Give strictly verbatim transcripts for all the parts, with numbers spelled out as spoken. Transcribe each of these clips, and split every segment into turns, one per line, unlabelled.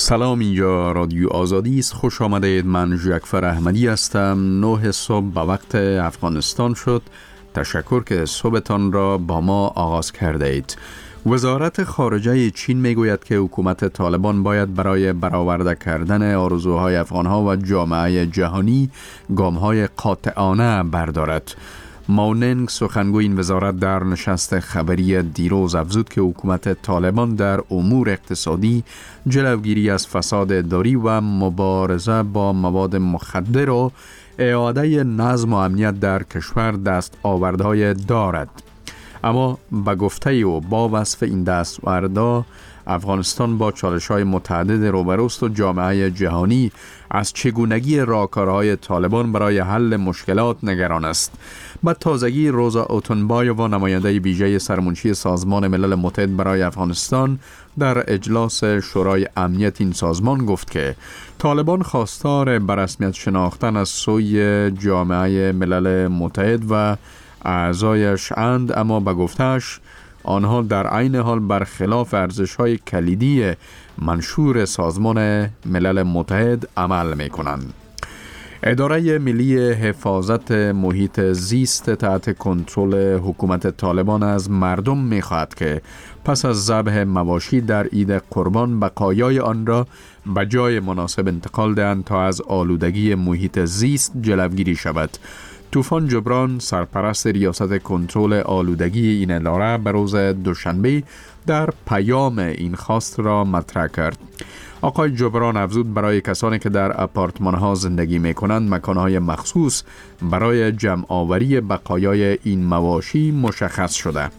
سلام، اینجا رادیو آزادی است. خوش آمدید. من جعفر احمدی هستم. نه صبح به وقت افغانستان شد. تشکر که صبحتان را با ما آغاز کرده اید. وزارت خارجه چین میگوید که حکومت طالبان باید برای برآورده کردن آرزوهای افغانها و جامعه جهانی گام‌های قاطعانه بردارد. ماوننگ سخنگوی این وزارت در نشست خبری دیروز افزود که حکومت طالبان در امور اقتصادی، جلوگیری از فساد اداری و مبارزه با مواد مخدر و اعاده نظم و امنیت در کشور دست آوردهای دارد. اما به گفته او با وصف این دستاوردها افغانستان با چالش‌های متعدد روبروست و جامعه جهانی از چگونگی راهکارهای طالبان برای حل مشکلات نگران است. با تازگی روزا اوتنبایووا، نماینده ویژه سرمنشی سازمان ملل متحد برای افغانستان، در اجلاس شورای امنیت این سازمان گفت که طالبان خواستار به رسمیت شناختن از سوی جامعه ملل متحد و اعضایش اند، اما به گفتهش آنها در عین حال برخلاف ارزش‌های کلیدی منشور سازمان ملل متحد عمل می‌کنند. اداره ملی حفاظت محیط زیست تحت کنترل حکومت طالبان از مردم می‌خواهد که پس از ذبح مواشی در عید قربان بقایای آن را به جای مناسب انتقال دهند تا از آلودگی محیط زیست جلوگیری شود. طوفان جبران، سرپرست ریاست کنترل آلودگی این اداره، به روز دوشنبه در پیام این خواست را مطرح کرد. آقای جبران افزود برای کسانی که در آپارتمان ها زندگی می کنند مکانهای مخصوص برای جمع آوری بقایای این مواشی مشخص شده.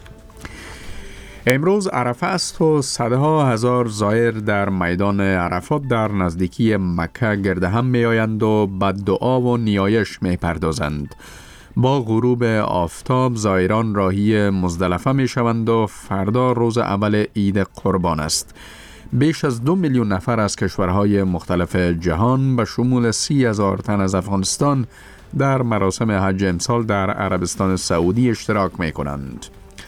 امروز عرفه است و صدها هزار زائر در میدان عرفات در نزدیکی مکه گرد هم می آیند و به دعا و نیایش می پردازند. با غروب آفتاب زائران راهی مزدلفه می شوند و فردا روز اول عید قربان است. بیش از دو میلیون نفر از کشورهای مختلف جهان به شمول سی هزار تن از افغانستان در مراسم حج امسال در عربستان سعودی اشتراک می کنند.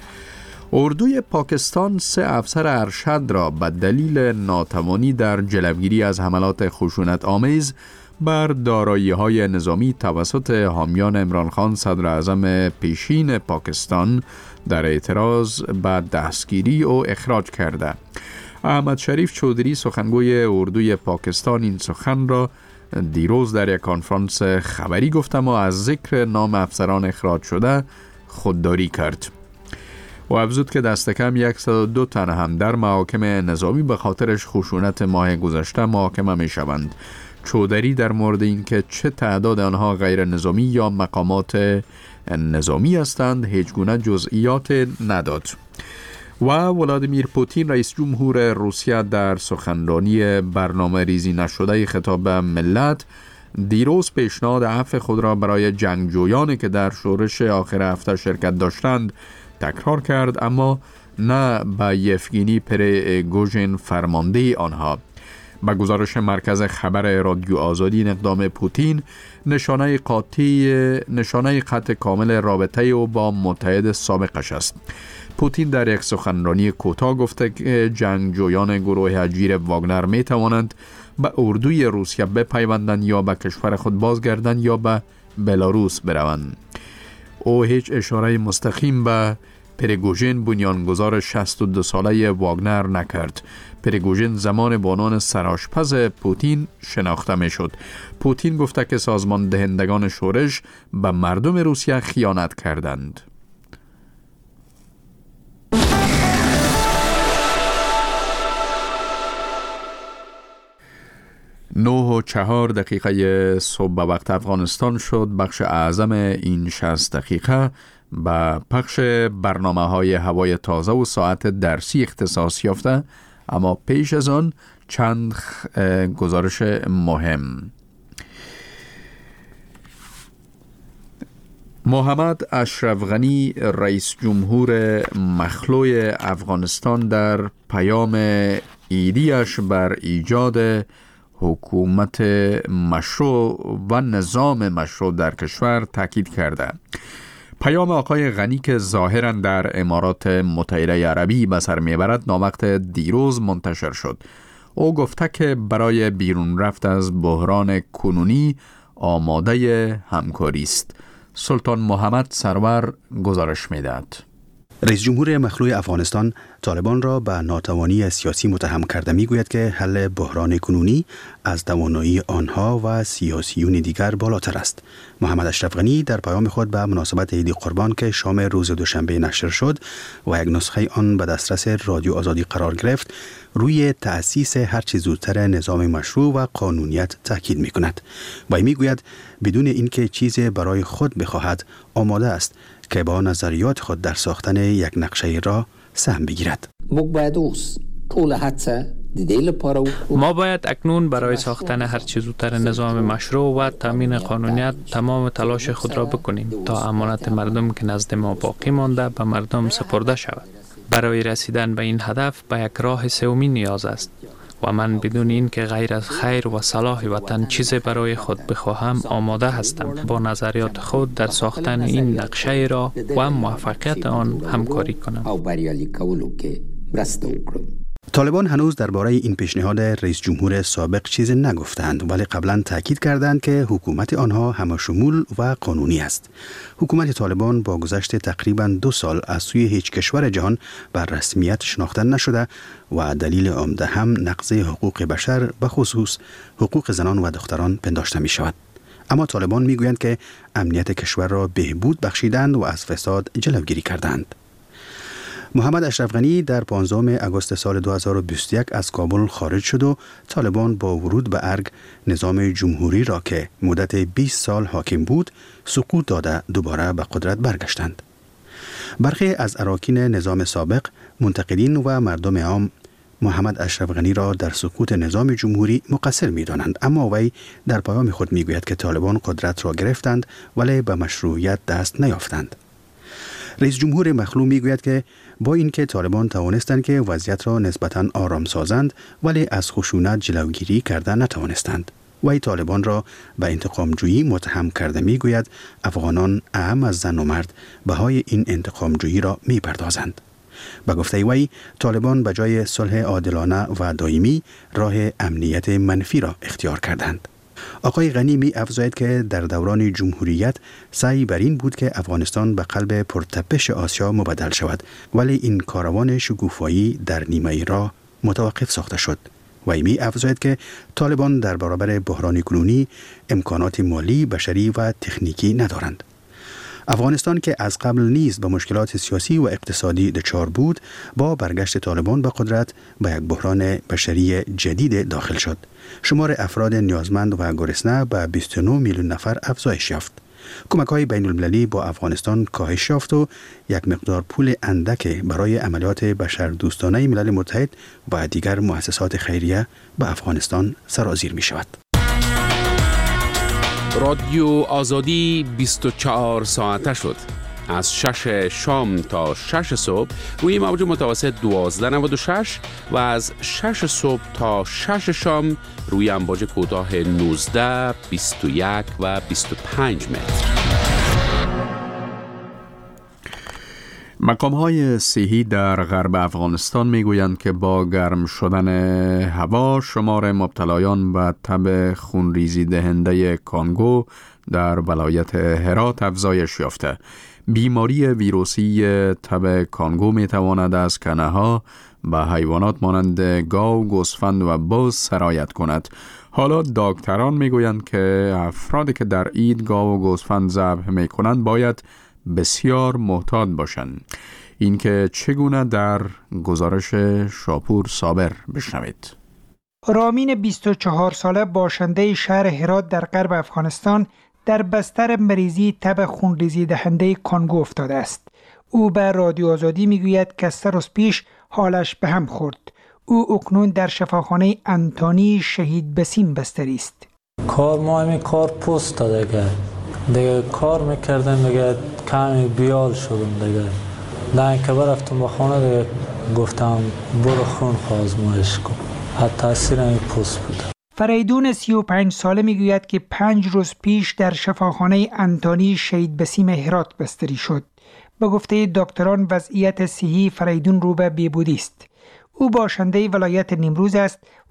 اردوی پاکستان سه افسر ارشد را به دلیل ناتوانی در جلوگیری از حملات خشونت آمیز بر دارایی‌های نظامی توسط حامیان عمران خان صدر اعظم پیشین پاکستان در اعتراض به دستگیری و اخراج کرده. احمد شریف چودری سخنگوی اردوی پاکستان این سخن را دیروز در یک کنفرانس خبری گفت و از ذکر نام افسران اخراج شده خودداری کرد. و افزود که دست کم صد و دو تن هم در محاکم نظامی به خاطرش خشونت ماه گذشته محاکمه می شوند. چودری در مورد این که چه تعداد آنها غیر نظامی یا مقامات نظامی هستند هیچ گونه جزئیات نداد. و ولادیمیر پوتین رئیس جمهور روسیه در سخنرانی برنامه ریزی نشده خطاب به ملت دیروز پیشنهاد عفو خود را برای جنگجویانی که در شورش آخر هفته شرکت داشتند تکرار کرد، اما نه به یفگینی پریگوژین فرمانده آنها. به گزارش مرکز خبر رادیو آزادی، این اقدام پوتین نشانه قاطع نشانه قطع کامل رابطه او با متحد سابقش است. پوتین در یک سخنرانی کوتاه گفته که جنگجویان گروه اجیر واگنر می توانند به اردوی روسیه بپیوندند یا به کشور خود بازگردند یا به بلاروس بروند. او هیچ اشاره مستقیم به پریگوژین، بنیانگذار شصت و دو ساله واگنر نکرد. پریگوژین زمان بانان سرآشپز پوتین شناخته می شد. پوتین گفته که سازمان دهندگان شورش به مردم روسیه خیانت کردند. نه و چهار دقیقه صبح به وقت افغانستان شد. بخش اعظم این شصت دقیقه به پخش برنامه های هوای تازه و ساعت درسی اختصاص یافته، اما پیش از آن چند گزارش مهم. محمد اشرف غنی رئیس جمهور مخلوع افغانستان در پیام عیدیش بر ایجاد حکومت مشروع و نظام مشروع در کشور تاکید کرده. پیام آقای غنی که ظاهراً در امارات متحده عربی به سر میبرد ناموقت دیروز منتشر شد. او گفته که برای بیرون رفت از بحران کنونی آماده همکاری است. سلطان محمد سرور گزارش می‌دهد.
رئیس جمهور مخلوع افغانستان طالبان را به ناتوانی سیاسی متهم کرده میگوید که حل بحران کنونی از توانایی آنها و سیاسیون دیگر بالاتر است. محمد اشرف غنی در پیام خود به مناسبت عید قربان که شام روز دوشنبه نشر شد و یک نسخه آن به دسترس رادیو آزادی قرار گرفت، روی تأسیس هرچه زودتر نظام مشروع و قانونیت تاکید میکند. و میگوید بدون اینکه چیزی برای خود بخواهد آماده است که با نظریات خود در ساختن یک نقشه را سهم بگیرد.
ما باید اکنون برای ساختن هر چیز زودتر نظام مشروع و تامین قانونیت تمام تلاش خود را بکنیم تا امانت مردم که نزد ما باقی مانده به مردم سپرده شود. برای رسیدن به این هدف به یک راه سومی نیاز است و من بدون این که غیر از خیر و صلاح وطن چیزی برای خود بخواهم آماده هستم با نظریات خود در ساختن این نقشه را و موفقیت آن همکاری کنم.
طالبان هنوز درباره این پیشنهاد رئیس جمهور سابق چیزی نگفتند، ولی قبلا تاکید کردند که حکومت آنها همه‌شمول و قانونی است. حکومت طالبان با گذشت تقریباً دو سال از سوی هیچ کشور جهان بر رسمیت شناخته نشده و دلیل عمده هم نقض حقوق بشر به خصوص حقوق زنان و دختران پنداشته می شود. اما طالبان می گویند که امنیت کشور را بهبود بخشیدند و از فساد جلوگیری کردند. محمد اشرف غنی در پانزدهم آگوست سال دو هزار و بیست و یک از کابل خارج شد و طالبان با ورود به ارگ نظام جمهوری را که مدت بیست سال حاکم بود سقوط داده دوباره به قدرت برگشتند. برخی از اراکین نظام سابق، منتقدین و مردم عام محمد اشرف غنی را در سقوط نظام جمهوری مقصر می دانند، اما وی در پیام خود می گوید که طالبان قدرت را گرفتند ولی به مشروعیت دست نیافتند. رئیس جمهور مخلوع می گوید که با اینکه طالبان توانستند که وضعیت را نسبتاً آرام سازند ولی از خشونت جلوگیری کرده نتوانستند. وی طالبان را به انتقام جویی متهم کرده می گوید افغانان اهم از زن و مرد بهای این انتقام جویی را می پردازند. به گفته وی طالبان به جای صلح عادلانه و دائمی راه امنیت منفی را اختیار کردند. آقای غنی می افزاید که در دوران جمهوریت سعی بر این بود که افغانستان به قلب پرتپش آسیا مبدل شود، ولی این کاروان شکوفایی در نیمه راه متوقف ساخته شد. وی می افزاید که طالبان در برابر بحران کنونی امکانات مالی، بشری و تکنیکی ندارند. افغانستان که از قبل نیز به مشکلات سیاسی و اقتصادی دچار بود، با برگشت طالبان به قدرت به یک بحران بشری جدید داخل شد. شمار افراد نیازمند و گرسنه به بیست و نه میلیون نفر افزایش یافت. کمک‌های بین‌المللی با افغانستان کاهش یافت و یک مقدار پول اندک برای عملیات بشردوستانه ملل متحد و دیگر مؤسسات خیریه به افغانستان سرازیر می شود.
رادیو آزادی بیست و چهار ساعته شد. از شش شام تا شش صبح روی موج متوسط دوازده نود و شش و از شش صبح تا شش شام روی امواج کوتاه نوزده، بیست و یک و بیست و پنج متر.
مقام‌های صحی در غرب افغانستان میگویند که با گرم شدن هوا شمار مبتلایان به تب خونریزی دهنده کانگو در ولایت هرات افزایش یافته. بیماری ویروسی تب کانگو میتواند از کنه‌ها به حیوانات مانند گاو، گوسفند و بز سرایت کند. حالا دکتران میگویند که افرادی که در عید گاو و گوسفند ذبح میکنند باید بسیار محتاط باشند. این که چگونه در گزارش شاپور صابر بشنوید.
رامین بیست و چهار ساله باشنده شهر هرات در غرب افغانستان در بستر مریضی تب خونریزی دهنده کانگو افتاده است. او به رادیو آزادی میگوید که سه روز پیش حالش به هم خورد. او اکنون در شفاخانه انتانی شهید بسیم بستری است.
کار ما همین کار پست داده دیگه دیگه کار میکردم دیگه کمی بیال شدم دیگه نه که برفتم به خانه دیگه گفتم برو خون آزمایش کن. حتی تاثیر این پست بود.
فریدون سی و پنج ساله میگوید که پنج روز پیش در شفاخانه انتانی شهید بسیم هرات بستری شد. به گفته دکتران وضعیت صحی فریدون رو به بهبودی است. او باشنده ولایت نیمروز است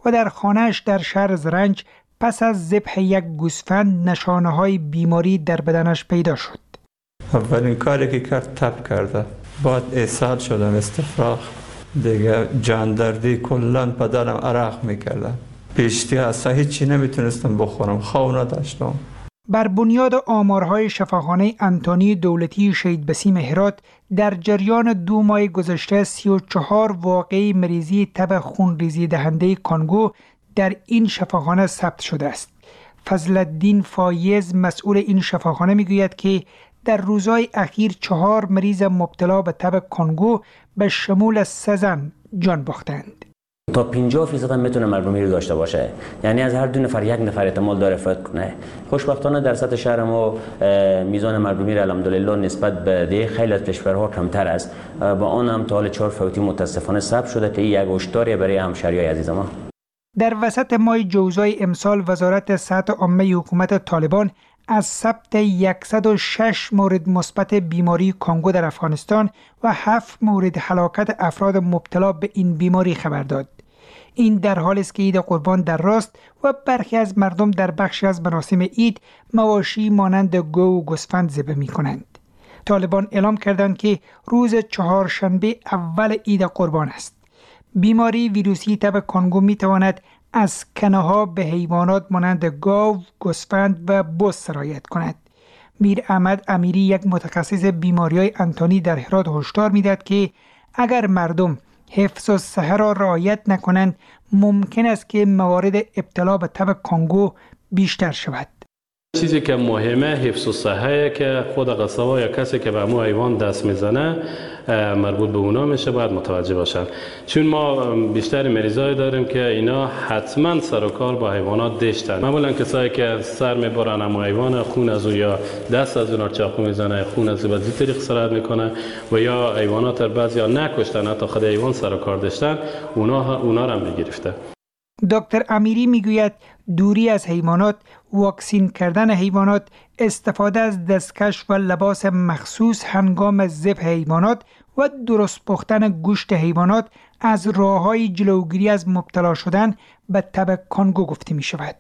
و در خانه‌اش در شهر زرنج پس از ذبح یک گوسفند نشانه‌های بیماری در بدنش پیدا شد.
اولین کاری که کرد تب کرده، بعد اسهال شدم، استفراغ، دیگه جاندردی، کلان بدنم عرق میکردم، پیشتی اصلا هیچی نمیتونستم بخورم، خواب نداشتم.
بر بنیاد آمارهای شفاخانه انتونی دولتی شهید بسیم هرات در جریان دو ماه گذشته سی و چهار واقعه مریضی تب خونریزی دهنده کانگو در این شفاخانه ثبت شده است. فضل الدین فایز مسئول این شفاخانه میگوید که در روزهای اخیر چهار مریض مبتلا به تب کانگو به شمول سه زن جان باختند.
تا پنجاه درصد هم میتونه مرگومیر داشته باشه، یعنی از هر دو نفر یک نفر احتمال داره فوت کنه. خوشبختانه در سطح شهر ما میزان مرگومیر الحمدلله نسبت به دیگه خیلی از کشورها کمتر است. با آن هم تا حال چهار فوتی متاسفانه ثبت شده که این یک هشداری برای همشهریای عزیز ما.
در وسط ماه جوزای امسال وزارت صحت عامه حکومت طالبان از ثبت صد و شش مورد مثبت بیماری کانگو در افغانستان و هفت مورد هلاکت افراد مبتلا به این بیماری خبر داد. این در حالی است که عید قربان در راست و برخی از مردم در بخشی از مراسم عید مواشی مانند گو و گوسفند ذبح می‌کنند. طالبان اعلام کردند که روز چهارشنبه اول عید قربان است. بیماری ویروسی تب کانگو می‌تواند از کنه‌ها به حیوانات مانند گاو، گوسفند و بز سرایت کند. میر احمد امیری یک متخصص بیماری‌های انتونی در هرات هشدار می‌دهد که اگر مردم حفظ الصحه را رعایت نکنند ممکن است که موارد ابتلا به تب کانگو بیشتر شود.
چیزی که مهمه حفظ الصحه که خود قصابا یا کسی که به مو حیوان دست میزنه مربوط به اونا میشه، باید متوجه باشن، چون ما بیشتر مریضای داریم که اینا حتما سر و کار با حیوانات داشتن. معمولا کسایی که سر میبرن اما حیوان خون از او یا دست از اونا چاقو میزنه، خون از او به این طریق سرایت میکنه و یا حیوانات بعضیا نکشتن، حتی خود حیوان سر و کار داشتن، اونا اونا رو هم میگرفته.
دکتر امیری میگوید دوری از حیوانات، واکسین کردن حیوانات، استفاده از دستکش و لباس مخصوص هنگام ذبح حیوانات و درست پختن گوشت حیوانات از راه‌های جلوگیری از مبتلا شدن به تب کانگو گفته می شود.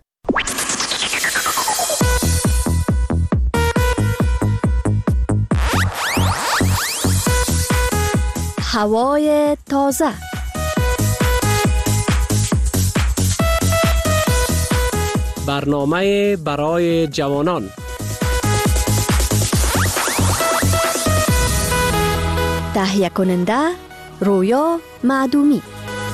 هوای تازه.
برنامه برای جوانان.
تهیه کننده رویا معدومی.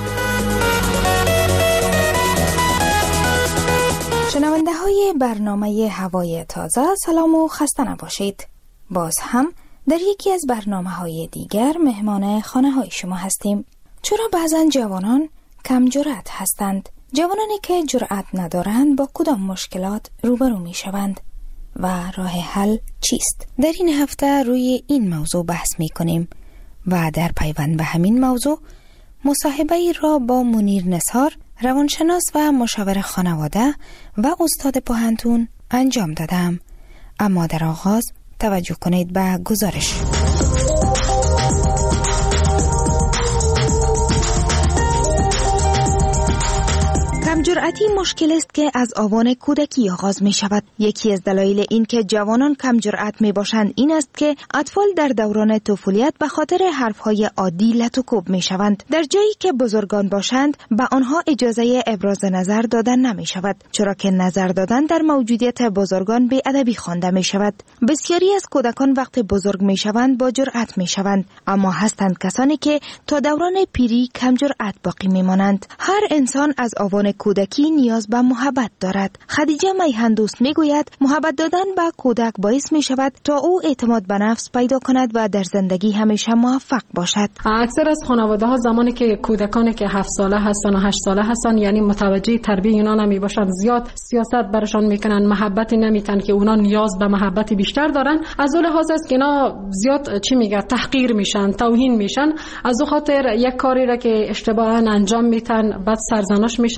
شنونده های برنامه هوای تازه، سلام و خسته نباشید. باز هم در یکی از برنامه های دیگر مهمان خانه های شما هستیم. چرا بعضا جوانان کم جرأت هستند؟ جوانانی که جرأت ندارند با کدام مشکلات روبرو می شوند و راه حل چیست؟ در این هفته روی این موضوع بحث می کنیم و در پیوند به همین موضوع مصاحبه را با منیر نثار، روانشناس و مشاور خانواده و استاد پوهنتون انجام دادم. اما در آغاز توجه کنید به گزارش. کمجرأتی مشکل است که از آوان کودکی آغاز می شود. یکی از دلایل این که جوانان کمجرأت می باشند این است که اطفال در دوران طفولیت به خاطر حرفهای عادی لط و کوب می شوند. در جایی که بزرگان باشند به آنها اجازه ابراز نظر دادن نمی شود، چرا که نظر دادن در موجودیت بزرگان بی‌ادبی خوانده می شود. بسیاری از کودکان وقتی بزرگ می شوند با جرأت می شوند، اما هستند کسانی که تا دوران پیری کمجرأت باقی می مانند. هر انسان از آوان کودکی نیاز به محبت دارد. خدیجه میهندوست میگوید محبت دادن به کودک باعث می شود تا او اعتماد به نفس پیدا کند و در زندگی همیشه موفق باشد.
اکثر از خانواده ها زمانی که کودکانی که هفت ساله هستن و هشت ساله هستن، یعنی متوجه تربیت اونا نمی باشند، زیاد سیاست برشان میکنن، محبتی نمیتن که اونا نیاز به محبتی بیشتر دارن. از اون لحاظ است که اینا زیاد چی میگه تحقیر میشن، توهین میشن. از اون خاطر یک کاری را که اشتباها انجام میتن بعد سرزنش میشن. اینا می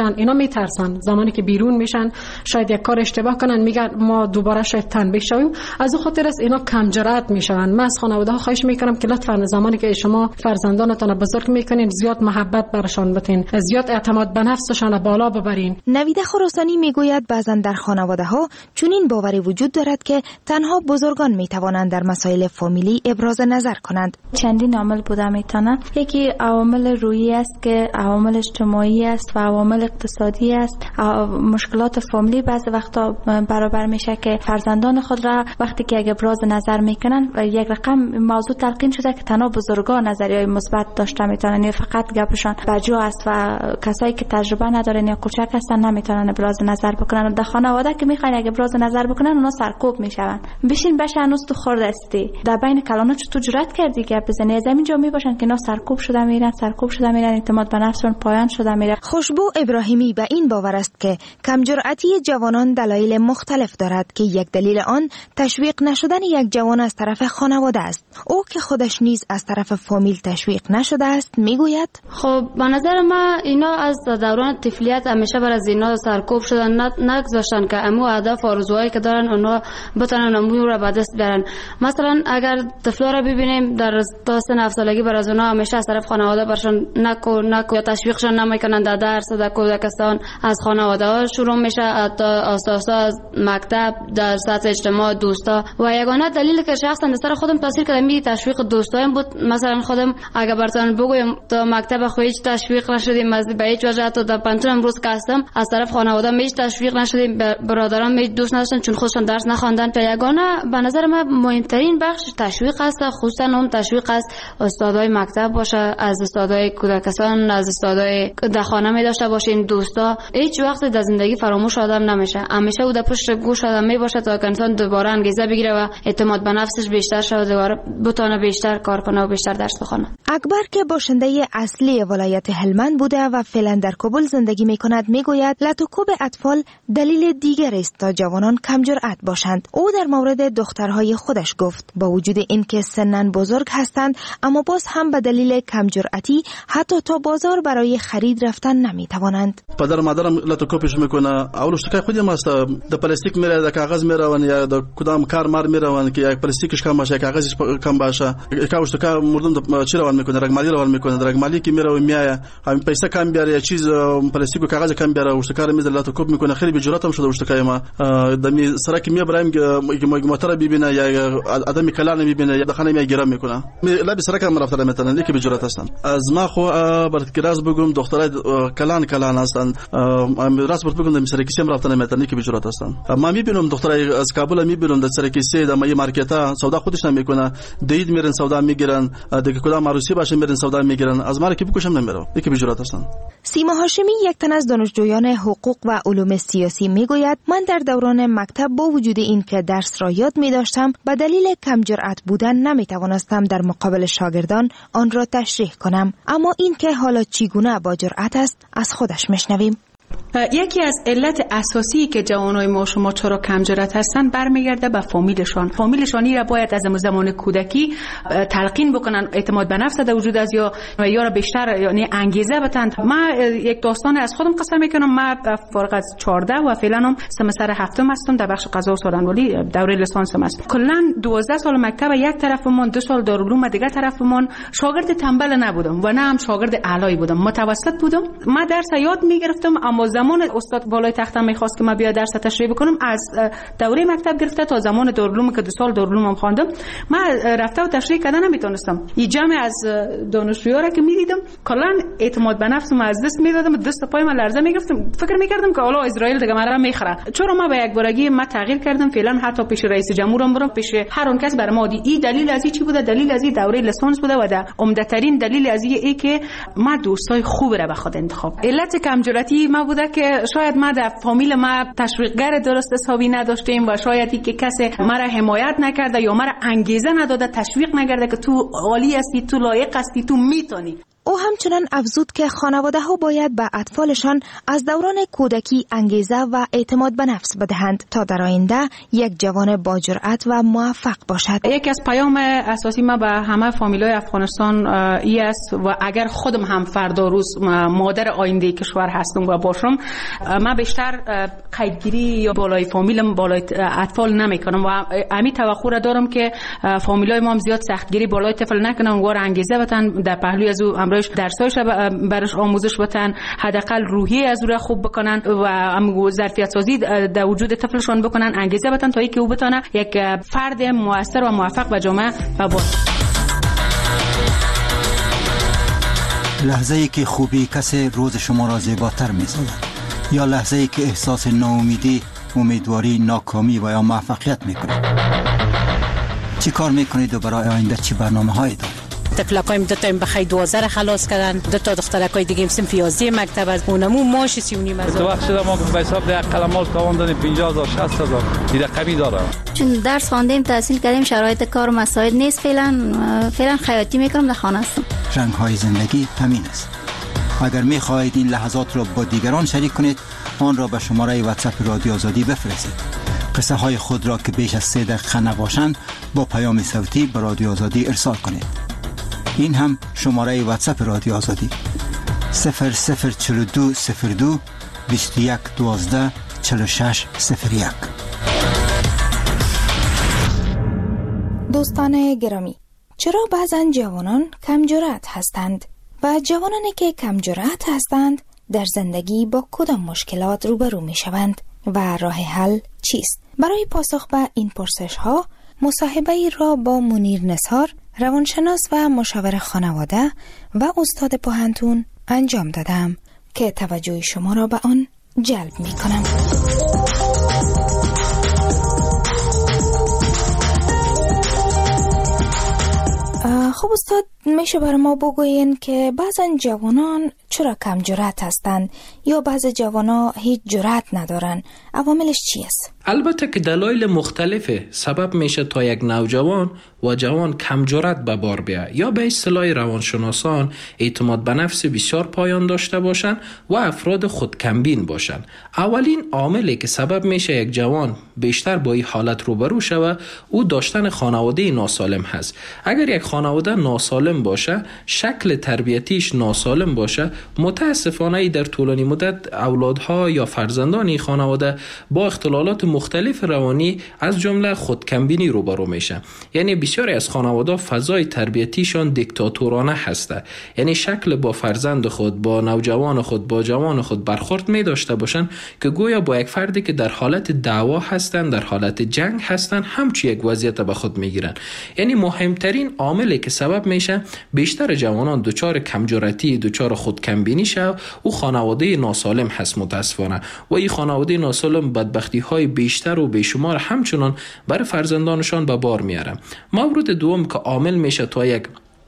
میترسن زمانی که بیرون میشن شاید یک کار اشتباه کنن میگن ما دوباره شاید تنبیه شویم. از اون خاطر است اینا کم جرأت میشن. من از خانواده ها خواهش میکنم که لطفا زمانی که شما فرزندانتان بزرگ میکنین زیاد محبت برشان بتین، زیاد اعتماد به نفسشان بالا ببرین.
نویده خراسانی میگوید بعضا در خانواده ها چنین باوری وجود دارد که تنها بزرگان میتوانند در مسائل فامیلی ابراز نظر کنند.
چندین عامل بوده میتونن. یکی عوامل روحی است که عوامل اجتماعی است و عوامل اقتصادی است. مشکلات فامیلی بعضی وقتا برابر میشه که فرزندان خود را وقتی که اگه ابراز نظر میکنن و یک رقم موضوع تلقین شده که تنها بزرگان نظریه مثبت داشته میتونن، یعنی فقط گپشان بجا است و کسایی که تجربه ندارن یا کوچک هستن نمیتونن ابراز نظر بکنن. در خانواده که میخواین اگه ابراز نظر بکنن اونا سرکوب میشون. بشین بشه هنوز تو خورد استی در بین کلانو چطور جرأت کردی گپ بزنی؟ از همین جا میباشن که اینا سرکوب شده میرن سرکوب شده میرن اعتماد به نفسشون پایان شده میره.
خوشبو ابراهیمی به این باور است که کم جرأتی جوانان دلایل مختلف دارد که یک دلیل آن تشویق نشدن یک جوان از طرف خانواده است. او که خودش نیز از طرف فامیل تشویق نشده است میگوید
خب به نظر من اینا از دوران طفولیت همیشه بر از اینا سرکوب شدن، نگذاشتن که امو هدف و آرزوهایی که دارن اونا بتونن امو رو به دست بیارن. مثلا اگر طفلا رو ببینیم در تا سن هفت سالگی بر از اونا همیشه از طرف خانواده برشون نکو نکو یا تشویقشون نمیکنن در درس در کودکستان از خانواده ها شروع میشه تا اساسا از مکتب در سطح اجتماع دوستا و یگانه دلیلی که شخصا در سر خودم تاثیر کرده می تشویق دوستایم بود. مثلا خودم اگه براتون بگویم تا مکتب خو هیچ تشویق نشدیم از به هیچ وجه، تا در پنجم امروز که هستم از طرف خانواده هیچ تشویق نشدیم، برادران هیچ دوست نداشتن چون خودشون درس نخواندن. تا یگانه به نظر من مهمترین بخش تشویق است، خصوصا اون تشویق از استادای مکتب باشه، از استادای کودکستان، از استادای در خانه می داشته باشین دوستا. هیچ وقت در زندگی فراموش آدم نمیشه، همیشه او در پشت گوش آدم می باشه تا انسان دوباره انگیزه بگیره و اعتماد به نفسش بیشتر شه و دوباره بتونه بیشتر کار کنه و بیشتر درس بخونه.
اکبر که باشنده اصلی ولایت هلمند بوده و فعلا در کابل زندگی می کند میگوید لطوکوب اطفال دلیل دیگر است تا جوانان کم جرأت باشند. او در مورد دخترهای خودش گفت با وجود اینکه سنن بزرگ هستند اما باز هم به دلیل کم جرأتی حتی تا بازار برای خرید رفتن نمی توانند.
پدر مادرم لطوکوبش میکنه. اولش که خودم است د پلاستیک میره د کاغذ میره و یا د کدام کار مار میره و که یک پلاستیکش کم باشه کاغذش کم باشه کاوش که مردم چی روان میکنه رقمالی روان میکنه رقمالی که میره و میایه همین پیسه کم بیاره یا چیز پلاستیک و کاغذ کم بیاره و کار میز لطوکوب میکنه. خیلی به جرأتم شده وشت که ما دمی سرک میبرم که موتور ببینه یا آدمی کلان میبینه یا دخانه میگیرم میکنه لب سرک هم رفتن میتونن لیک به جرأت هستن. از ما خو برات کلاس بگم دخترای کلان کلان هستن راست برات بگم دمی سرکی سیم رفتن میتونن لیک به جرأت هستن. ما میبینم دخترای از کابل میبینم در سرکی سه در مای مارکتا سودا خودش نمیکنه دید میرن سودا میگیرن دیگه کدام عروسی باشه میرن سودا میگیرن از ما که بکشم نمیره لیک به جرأت هستن.
سیما هاشمی یک تن از دانشجویان حقوق و علوم سیاسی میگوید من در دوران مکتب با وجود این که درس را یاد می داشتم به دلیل کم جرأت بودن نمی توانستم در مقابل شاگردان آن را تشریح کنم. اما این که حالا چگونه با جرأت است از خودش میشنویم.
یکی از علت اساسی که جوانای ما شما چرا کم جرأت هستن برمیگرده به فامیلشان. فامیلشانی را باید از زمان کودکی تلقین بکنن اعتماد به نفس در وجود از یا یا را بیشتر یعنی انگیزه بدن. من یک داستان از خودم قصه میکنم. من فارغ از چهارده و فعلا هم سمستر هفتم هستم در بخش قضا و سخنوری دوره لیسانسم است. کلا دوازده سال مکتب یک طرفمون، دو سال دارالعلوم دیگه طرفمون. شاگرد تنبل نبودم و نه هم شاگرد اعلایی بودم، متوسط بودم. من درس یاد میگرفتم اما زمان استاد بالای تختم میخواست که من بیا درس تشریح بکنم از دوره مکتب گرفته تا زمان دارالعلوم که دو سال دارالعلوم خواندم من رفته و تشریح کردن نمیتونستم. این جمع از دانشجویان را که میدیدم کلا اعتماد به نفسم از دست میدادم، دست پای من لرزه میگرفتم، فکر میکردم که حالا اسرائیل دیگه مرا میخره. چرا ما به یک بارگی ما تغییر کردم. فعلا حتی پیش رئیس جمهورم برم، پیش هر اون کس برام دی این دلیل از چی بوده؟ دلیل از دوره لیسانس بوده و در عمده ترین دلیل از این که ما دوستای خوب را به خود انتخاب. علت کم جرأتی ما بوده که شاید ما در فامیل ما تشویقگر درست حسابی نداشتیم و شاید که کسی مرا حمایت نکرده یا مرا انگیزه نداده، تشویق نکرده که تو عالی هستی، تو لایق هستی، تو میتونی.
او همچنان افزود که خانواده ها باید به اطفالشان از دوران کودکی انگیزه و اعتماد به نفس بدهند تا در آینده یک جوان با جرأت و موفق باشد.
یکی از پیام اساسی ما به همه فامیلای افغانستان ای است و اگر خودم هم فردا روز مادر آینده کشور هستم و باشم، من بیشتر قیدگیری یا بالای فامیلم بالای اطفال نمیکنم و امی توقع را دارم که فامیلای ما هم زیاد سختگیری بالای طفل نکنن، وار انگیزه بدن در پهلوی از او امروز درسایش برش آموزش بدن، حداقل روحی از او را خوب بکنن و هم ظرفیت سازی در وجود طفلشون بکنن، انگیزه بدن تا اینکه او بتونه یک فرد موثر و موفق به جامعه باشه.
لحظه ای که خوبی کسی روز شما را زیباتر می‌سازد یا لحظه ای که احساس ناامیدی، امیدواری، ناکامی و یا موفقیت می‌کنید. چی کار می‌کنید و برای آینده چی برنامه‌هایی دارید؟
تفلقایم دو تا بخای دوازده خلاص کردن، دو تا دخترکای دیگه صنف یازده مکتب از اونمو ماش سی و نیم هزار.
تو وقت شده ما به حساب ده قلمال تاوان دادیم پنجاه هزار شصت هزار دیگه قوی داره.
چون درس خواندیم تحصیل کردیم شرایط کار مساعد نیست، فعلا فعلا خیاطی میکنم در خانه هستم.
رنگ های زندگی همین است. اگر میخواهید این لحظات را با دیگران شریک کنید، آن را به شماره واتساپ رادیو آزادی بفرستید. قصه های خود را که بیش از سه دقیقه نباشند با پیام صوتی به رادیو آزادی ارسال کنید. این هم شماره واتساپ رادیو آزادی صفر صفر چهل و دو صفر دو بیست و یک دوازده چهل و شش صفر یک.
دوستان گرامی، چرا بعضن جوانان کم جرأت هستند و جوانانی که کم جرأت هستند در زندگی با کدام مشکلات روبرو می شوند و راه حل چیست؟ برای پاسخ به این پرسش ها مصاحبه ای را با منیر نثار، روانشناس و مشاور خانواده و استاد پوهنتون انجام دادم که توجه شما را به آن جلب می کنم. خب استاد، میشه برای ما بگوین که بعضا جوانان چرا کم جرأت هستند یا بعض جوانا هیچ جرأت ندارن؟ عواملش چی است؟
البته که دلایل مختلفه سبب میشه تا یک نوجوان و جوان کم جرأت به بار بیاید یا به اصطلاح روانشناسان اعتماد به نفس بسیار پایان داشته باشند و افراد خودکمبین باشند. اولین عاملی که سبب میشه یک جوان بیشتر با این حالت روبرو شود او داشتن خانواده ناسالم هست. اگر یک خانواده ناسالم باشه، شکل تربیتیش ناسالم باشه، متاسفانه در طولانی مدت اولادها یا فرزندان این خانواده با اختلالات مختلف روانی از جمله خودکمبینی روبرو میشه. یعنی بسیاری از خانواده فضای تربیتیشان دیکتاتورانه هسته، یعنی شکل با فرزند خود، با نوجوان خود، با جوان خود برخورد می داشته باشن که گویا با یک فردی که در حالت دعوا هستن، در حالت جنگ هستن، همچی یک وضعیت به خود میگیرن. یعنی مهمترین عاملی که سبب میشه بیشتر جوانان دچار کمجرأتی، دچار خودکمبینی شو او خانواده ناسالم هست متاسفانه. و این خانواده ناسالم بدبختی های بیشتر و بیشمار همچنان برای فرزندانشان به بار میاره. مورد دوم که عامل میشه تا یک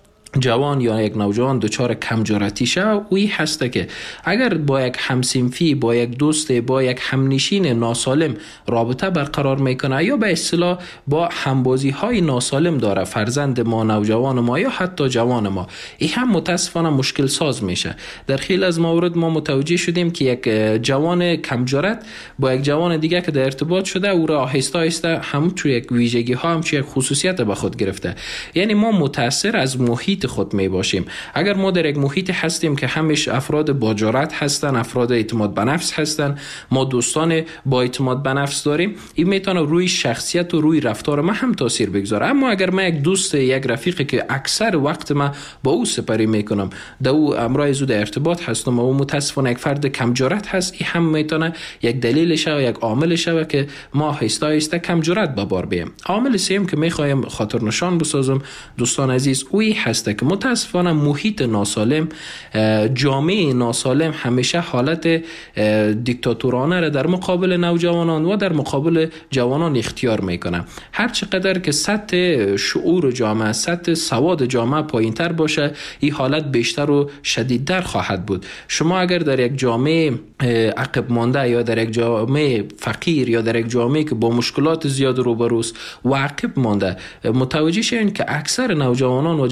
جوان یا یک نوجوان دچار کم جرأتی شه وی هسته که اگر با یک همسنفی، با یک دوست، با یک همنشین ناسالم رابطه برقرار میکنه یا به اصطلاح با همبازی های ناسالم داره، فرزند ما، نوجوان ما یا حتی جوان ما، این هم متاسفانه مشکل ساز میشه. در خیلی از موارد ما متوجه شدیم که یک جوان کم جرأت با یک جوان دیگه که در ارتباط شده او را آهسته آهسته همچون یک ویژگی ها، همچون یک خصوصیت به خود گرفته. یعنی ما متاثر از محیط خود می باشیم. اگر ما در یک محیط هستیم که همش افراد با جرأت هستن، افراد اعتماد به نفس هستن، ما دوستان با اعتماد به نفس داریم، این میتونه روی شخصیت و روی رفتار ما هم تاثیر بگذاره. اما اگر ما یک دوست، یک رفیقی که اکثر وقت ما با او سپری میکنم، در او امرای زود ارتباط هستم و او متاسفانه یک فرد کم جرأت هست، این هم میتونه یک دلیل شه و یک عامل شه که ما آهسته آهسته کم جرأت به بار بیایم. عامل سوم که میخوایم خاطر نشان بسازم دوستان عزیز، اوی هست که متاسفانه محیط ناسالم، جامعه ناسالم همیشه حالت دیکتاتورانه را در مقابل نوجوانان و در مقابل جوانان اختیار میکنه. هر چقدر که سطح شعور جامعه، سطح سواد جامعه پایینتر باشه، این حالت بیشتر و شدیدتر خواهد بود. شما اگر در یک جامعه عقب مانده یا در یک جامعه فقیر یا در یک جامعه که با مشکلات زیاد روبروست و عقب مانده متوجه شین که اکثر نوجوانان و جوانان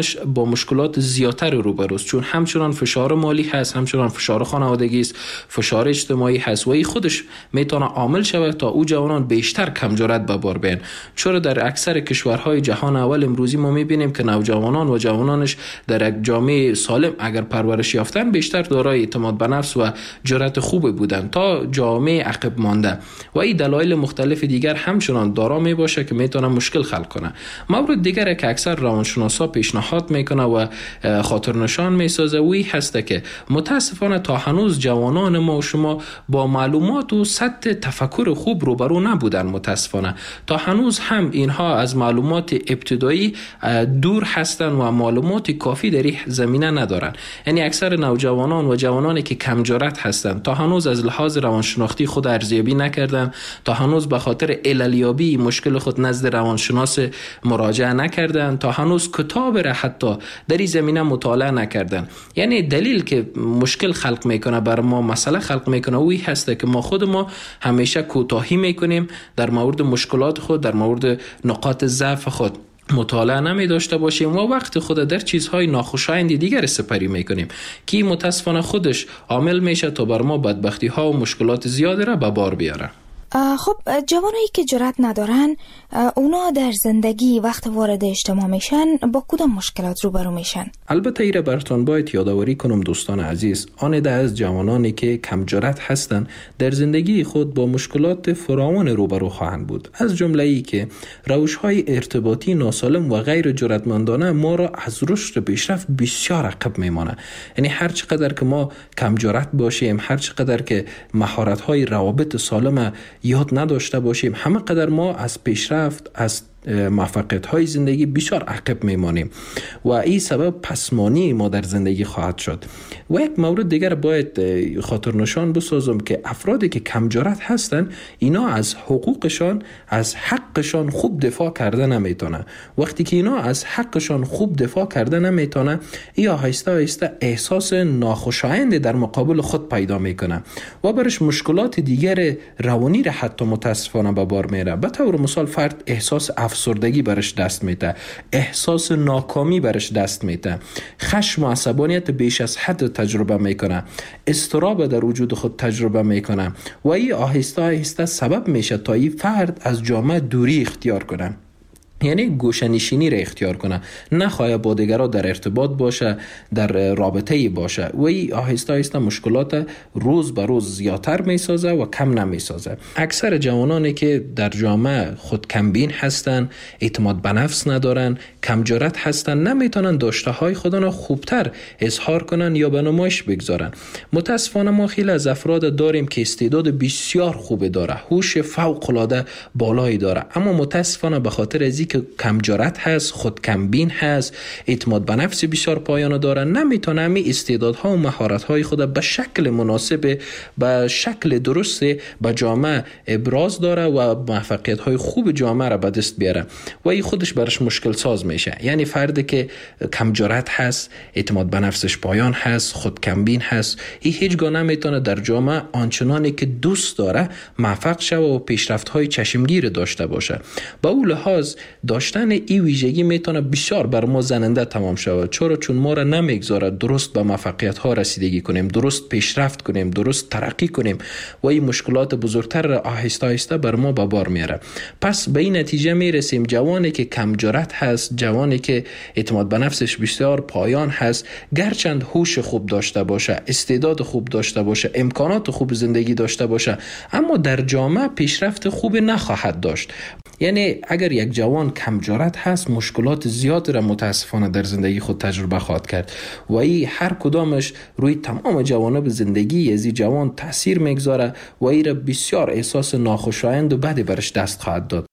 جامعهش با مشکلات زیادتر روبروست، چون همچنان فشار مالی هست، همچنان فشار خانوادگی است، فشار اجتماعی هست و این خودش میتونه عامل شود تا او جوانان بیشتر کم جرأت به بار بیان. چرا در اکثر کشورهای جهان اول امروزی ما میبینیم که نوجوانان و جوانانش در یک جامعه سالم اگر پرورش یافتن بیشتر دارای اعتماد به نفس و جرأت خوب بودن تا جامعه عقب مانده و این دلایل مختلف دیگر همچنان دارا می باشه که میتونه مشکل خلق کنه. مورد دیگر که اکثر روانشناسا پیشنهاد میکنه و خاطر نشان میسازه وی هست که متاسفانه تا هنوز جوانان ما و شما با معلومات و سطح تفکر خوب روبرو نبودن. متاسفانه تا هنوز هم اینها از معلومات ابتدایی دور هستن و معلومات کافی در این زمینه ندارن. یعنی اکثر نوجوانان و جوانانی که کم جرأت هستند تا هنوز از لحاظ روانشناختی خود ارزیابی نکردن، تا هنوز به خاطر عللیابی مشکل خود نزد روانشناس مراجعه نکردن، تا هنوز کتاب را حتی در این زمینه مطالعه نکردن. یعنی دلیل که مشکل خلق میکنه بر ما، مسئله خلق میکنه وی هسته که ما خود ما همیشه کوتاهی میکنیم در مورد مشکلات خود، در مورد نقاط ضعف خود مطالعه نمی داشته باشیم و وقت خود در چیزهای ناخوشایند دیگر سپری میکنیم که متاسفانه خودش عامل میشه تا بر ما بدبختی ها و مشکلات زیادی را به بار بیاره.
خب جوانایی که جرأت ندارن اونا در زندگی وقت وارد اجتماع میشن با کدام مشکلات روبرو میشن؟
البته ایره برتون باید یادآوری کنم دوستان عزیز، آن ده از جوانانی که کم جرأت هستند در زندگی خود با مشکلات فراوان روبرو خواهند بود، از جمله ای که روش‌های ارتباطی ناسالم و غیر جرأتمندانه ما را از رشد پیشرفت بسیار عقب میمانه. یعنی هر چقدر که ما کم جرأت باشیم، هر چقدر که مهارت‌های روابط سالم یاد نداشته باشیم، همه قدر ما از پیشرفت، از موفقیت های زندگی بسیار عقب میمانیم و این سبب پسمانی ما در زندگی خواهد شد. و یک مورد دیگر باید خاطر نشان بسازم که افرادی که کم جرأت هستن اینا از حقوقشان، از حقشان خوب دفاع کرده نمیتونه. وقتی که اینا از حقشان خوب دفاع کرده نمیتونه، ای آهسته آهسته احساس ناخوشایند در مقابل خود پیدا میکنه و برش مشکلات دیگر روانی را حتی متاسفانه به بار میاره. به طور مثال فرد احساس افسردگی برش دست میده، احساس ناکامی برش دست میده، خشم و عصبانیت بیش از حد تجربه میکنه، اضطراب در وجود خود تجربه میکنه و این آهسته آهسته سبب میشه تا این فرد از جامعه دوری اختیار کنه. یعنی گوشه‌نشینی را اختیار کنه، نخواهد با دیگران در ارتباط باشه، در رابطه باشه و این آهسته آهسته مشکلات روز به روز زیادتر میسازه و کم نمیسازه. اکثر جوانانی که در جامعه خود کمبین هستن، اعتماد به نفس ندارن، کم جرأت هستن، نمیتونن داشته های خودشون خوبتر اظهار کنن یا به نمایش بگذارن. متاسفانه ما خیلی از افراد داریم که استعداد بسیار خوب داره، هوش فوق العاده بالایی داره، اما متاسفانه به خاطر ازی که کم جرأت هست، خود کمبین هست، اعتماد به نفس بسیار پایانه داره، نمیتونه همی استعدادها و مهارت‌های خود به شکل مناسب، به شکل درست به جامعه ابراز داره و موفقیت‌های خوب جامعه را به دست بیاره و این خودش برش مشکل ساز میشه. یعنی فردی که کم جرأت هست، اعتماد به نفسش پایان هست، خود کمبین هست، این هیچگاه نمیتونه در جامعه آنچنانی که دوست داره موفق شه و پیشرفت‌های چشمگیر داشته باشه. با اون لحاظ داشتن این ویژگی میتونه بسیار بر ما زننده تمام شود، چرا چون ما را نمیگذاره درست به موفقیت ها رسیدگی کنیم، درست پیشرفت کنیم، درست ترقی کنیم و این مشکلات بزرگتر را آهسته آهسته بر ما به بار میاره. پس به این نتیجه میرسیم جوانی که کم جرأت هست، جوانی که اعتماد به نفسش بسیار پایان هست، گرچند هوش خوب داشته باشه، استعداد خوب داشته باشه، امکانات خوب زندگی داشته باشه، اما در جامعه پیشرفت خوب نخواهد داشت. یعنی اگر یک جوان کم جرأت هست، مشکلات زیاد را متاسفانه در زندگی خود تجربه خواهد کرد و این هر کدامش روی تمام جوانب زندگی از این جوان تاثیر میگذاره و این را بسیار احساس ناخوشایند و بدی برش دست خواهد داد.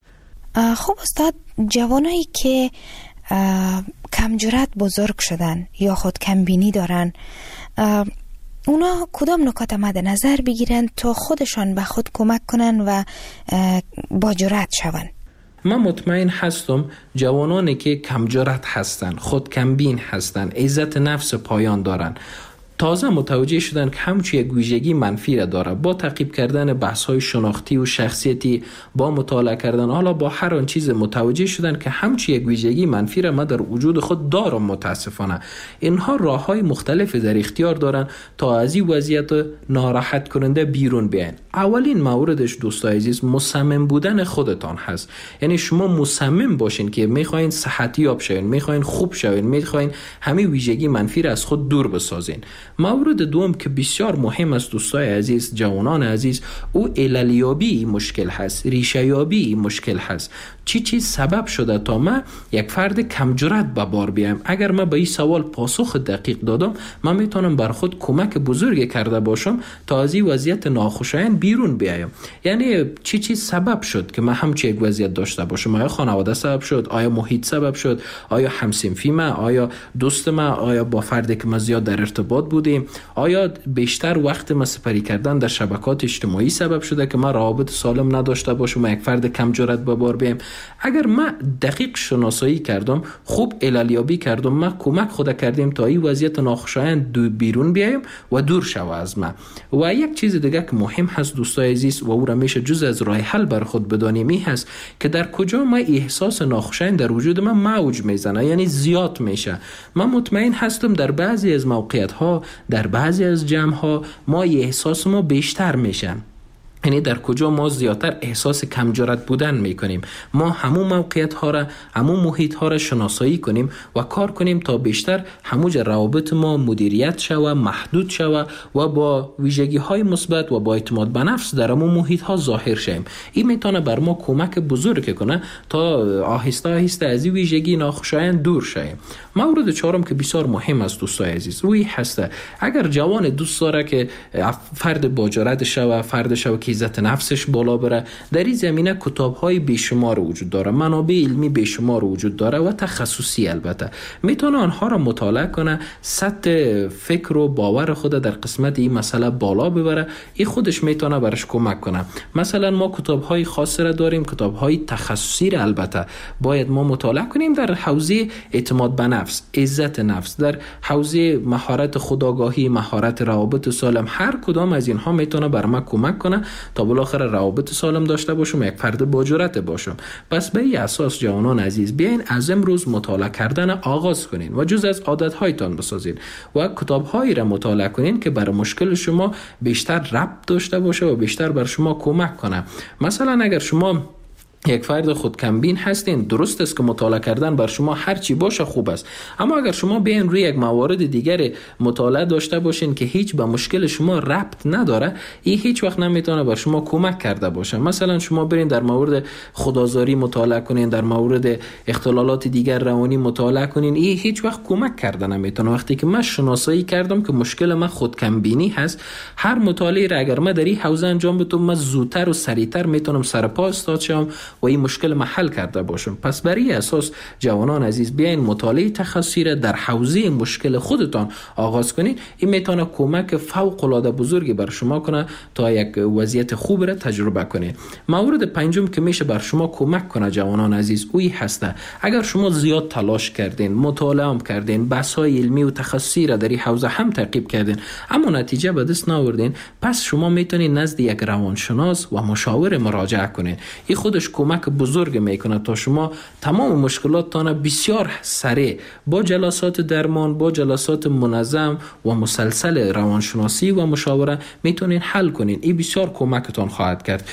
خب استاد، جوانایی که کم جرأت بزرگ شدن یا خود کمبینی دارن، اونا کدام نکات مد نظر بگیرن تا خودشان به خود کمک کنن و با جرأت شون؟
من مطمئن هستم جوانانی که کم جرأت هستن، خود کمبین هستن، عزت نفس پایان دارن، تازه متوجه شدن که همچون یک ویژگی منفی را داره. با تعقیب کردن بحث های شناختی و شخصیتی، با مطالعه کردن، حالا با هر آن چیز متوجه شدن که همچون یک ویژگی منفی را ما در وجود خود دارم. متاسفانه اینها راه های مختلف در اختیار دارن تا از این وضعیت ناراحت کننده بیرون بیاین. اولین موردش دوستای عزیز مصمم بودن خودتان هست. یعنی شما مصمم باشین که میخواین صحتی یاب شوین، میخواین خوب شوین، میخواین همین ویژگی منفی را از خود دور بسازین. مورد دوم که بسیار مهم است دوستای عزیز، جوانان عزیز، او عللیابی مشکل هست، ریشه‌یابی مشکل هست. چی چیز سبب شده تا من یک فرد کم جرأت به بار بیام؟ اگر من به این سوال پاسخ دقیق دادم، من میتونم بر خود کمک بزرگی کرده باشم تا از این وضعیت ناخوشایند بیرون بیایم. یعنی چی چیز سبب شد که من همچین یک وضعیت داشته باشم؟ آیا خانواده سبب شد؟ آیا محیط سبب شد؟ آیا همسنفی من؟ آیا دوست من؟ آیا با فردی که من زیاد در ارتباط بودیم؟ آیا بیشتر وقت ما سپری کردن در شبکات اجتماعی سبب شده که من روابط سالم نداشته باشم و یک فرد کم جرأت به بار بیام؟ اگر من دقیق شناسایی کردم، خوب عللیابی کردم، من کمک خود کردیم تا این وضعیت ناخوشایند دو بیرون بیایم و دور شوه از من. و یک چیز دیگه که مهم هست دوستای عزیز و او را میشه جز از راه حل بر خود بدانیم، این هست که در کجا ما احساس ناخوشایند در وجود من موج میزنه، یعنی زیاد میشه. من مطمئن هستم در بعضی از موقعیت ها، در بعضی از جمع ها ما احساس ما بیشتر میشن. یعنی در کجا ما زیادتر احساس کم جرأت بودن میکنیم. ما همون موقعیت ها را، همون محیط ها را شناسایی کنیم و کار کنیم تا بیشتر هموج روابط ما مدیریت شوه، محدود شوه و با ویژگی های مثبت و با اعتماد به نفس در همون محیط ها ظاهر شیم. این میتونه بر ما کمک بزرگ کنه تا آهسته آهسته از این ویژگی ناخوشایند دور شیم. مورد چهارم که بسیار مهم است دوستای عزیز، وی هست اگر جوان دوست داره که فرد با جرأت شوه، فرد شوه که عزت نفسش بالا بره، در این زمینه کتاب‌های بیشمار وجود داره، منابع علمی بیشمار وجود داره و تخصصی البته. میتونه آنها را مطالعه کنه، سطح فکر و باور خود در قسمت این مسئله بالا ببره. این خودش میتونه برش کمک کنه. مثلا ما کتاب‌های خاص را داریم، کتاب‌های تخصصی را البته باید ما مطالعه کنیم در حوزه اعتماد به نفس، عزت نفس، در حوزه مهارت خودآگاهی، مهارت روابط سالم. هر کدام از اینها میتونه بر ما کمک کنه تا بالاخره روابط سالم داشته باشم، یک فرد با جرأت باشم. پس به این اساس جوانان عزیز بیاین از امروز مطالعه کردن آغاز کنین و جز از عادت‌هایتان بسازین و کتاب‌هایی را مطالعه کنین که برای مشکل شما بیشتر ربط داشته باشه و بیشتر بر شما کمک کنه. مثلا اگر شما یک فرد خودکمبین هستین، درست است که مطالعه کردن بر شما هر چی باشه خوب است، اما اگر شما بیاین روی یک موارد دیگر مطالعه داشته باشین که هیچ به مشکل شما ربط نداره، این هیچ وقت نمیتونه بر شما کمک کرده باشه. مثلا شما برین در مورد خودآزاری مطالعه کنین، در مورد اختلالات دیگر روانی مطالعه کنین، این هیچ وقت کمک کرده نمیتونه. وقتی که من شناسایی کردم که مشکل من خودکمبینی هست، هر مطالعه را اگر من در این حوزه انجام بدم، من زودتر و سریعتر میتونم سر پا استاد شم و این مشکل ما حل کرده باشم. پس برای اساس جوانان عزیز بیاین مطالعه تخصصی را در حوزه مشکل خودتان آغاز کنید. این میتونه کمک فوق العاده بزرگی بر شما کنه تا یک وضعیت خوب را تجربه کنید. مورد پنجم که میشه بر شما کمک کنه جوانان عزیز، اوی هسته اگر شما زیاد تلاش کردین، مطالعه هم کردین، بحث‌های علمی و تخصصی را در این حوزه هم تعقیب کردین اما نتیجه به دست نیاوردین، پس شما میتونید نزد یک روانشناس و مشاور مراجعه کنید. این خودش کمک بزرگ میکنه تا شما تمام مشکلاتتان بسیار سریع با جلسات درمان، با جلسات منظم و مسلسل روانشناسی و مشاوره میتونین حل کنین. این بسیار کمکتان خواهد کرد.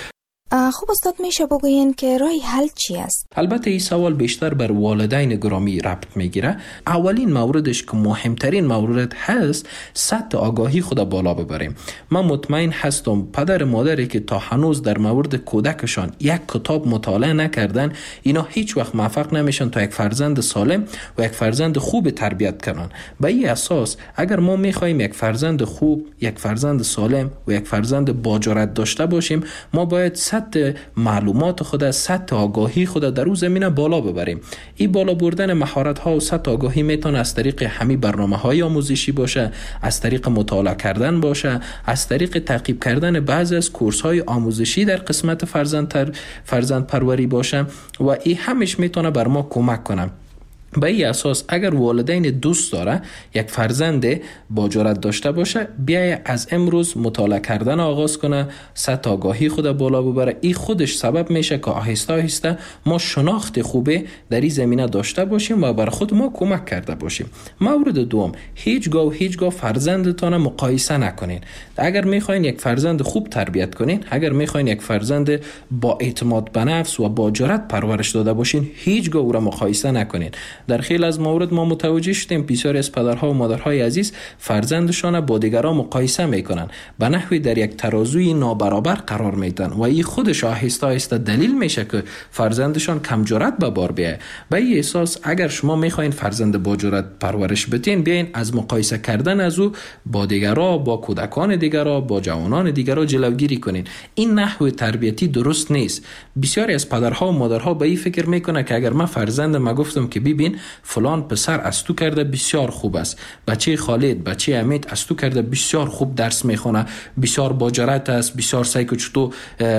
خب استاد میشه بگوین که راه حل چی است؟
البته این سوال بیشتر بر والدین گرامی ربط میگیره. اولین موردش که مهمترین مورد هست، سطح آگاهی خود بالا ببریم. من مطمئن هستم پدر مادری که تا هنوز در مورد کودکشان یک کتاب مطالعه نکردن، اینا هیچ وقت موفق نمیشن تا یک فرزند سالم و یک فرزند خوب تربیت کنن. به این اساس اگر ما میخوایم یک فرزند خوب، یک فرزند سالم و یک فرزند با جرأت داشته باشیم، ما باید سطح معلومات خود، سطح آگاهی خود در اون زمینه بالا ببریم. این بالا بردن مهارت ها و سطح آگاهی میتونه از طریق همین برنامه های آموزشی باشه، از طریق مطالعه کردن باشه، از طریق تعقیب کردن بعضی از کورس های آموزشی در قسمت فرزند تر فرزند پروری باشه و این همش میتونه بر ما کمک کنه. به این اساس اگر والدین دوست داره یک فرزند با جرأت داشته باشه، بیای از امروز مطالعه کردن آغاز کنه، سطح آگاهی خود بالا ببره. این خودش سبب میشه که آهسته آهسته ما شناخت خوبه در این زمینه داشته باشیم و بر خود ما کمک کرده باشیم. مورد دوم، هیچگاه و هیچگاه فرزندتان مقایسه نکنین. اگر میخواین یک فرزند خوب تربیت کنین، اگر میخواین یک فرزند با اعتماد به نفس و با جرأت پرورش داده باشین، هیچگاه او را مقایسه نکنین. در خیلی از موارد ما متوجه شدیم بسیاری از پدرها و مادرهای عزیز فرزندشان با دیگران مقایسه میکنن، به نحوی در یک ترازوی نابرابر قرار میدن و این خودش آهسته آهسته دلیل میشه که فرزندشان کم جرأت به بار بیایه. به این احساس اگر شما میخواین فرزند با جرأت پرورش بدین، بیاین از مقایسه کردن از او با دیگران، با کودکان دیگران، با جوانان دیگران جلوگیری کنین. این نحو تربیتی درست نیست. بسیاری از پدرها و مادرها به این فکر میکنه که اگر من فرزندم گفتم که ببین فلان پسر از تو کرده بسیار خوب است، بچه خالد، بچه امید از تو کرده بسیار خوب درس میخونه، بسیار با جرأت است، بسیار سعی که چطور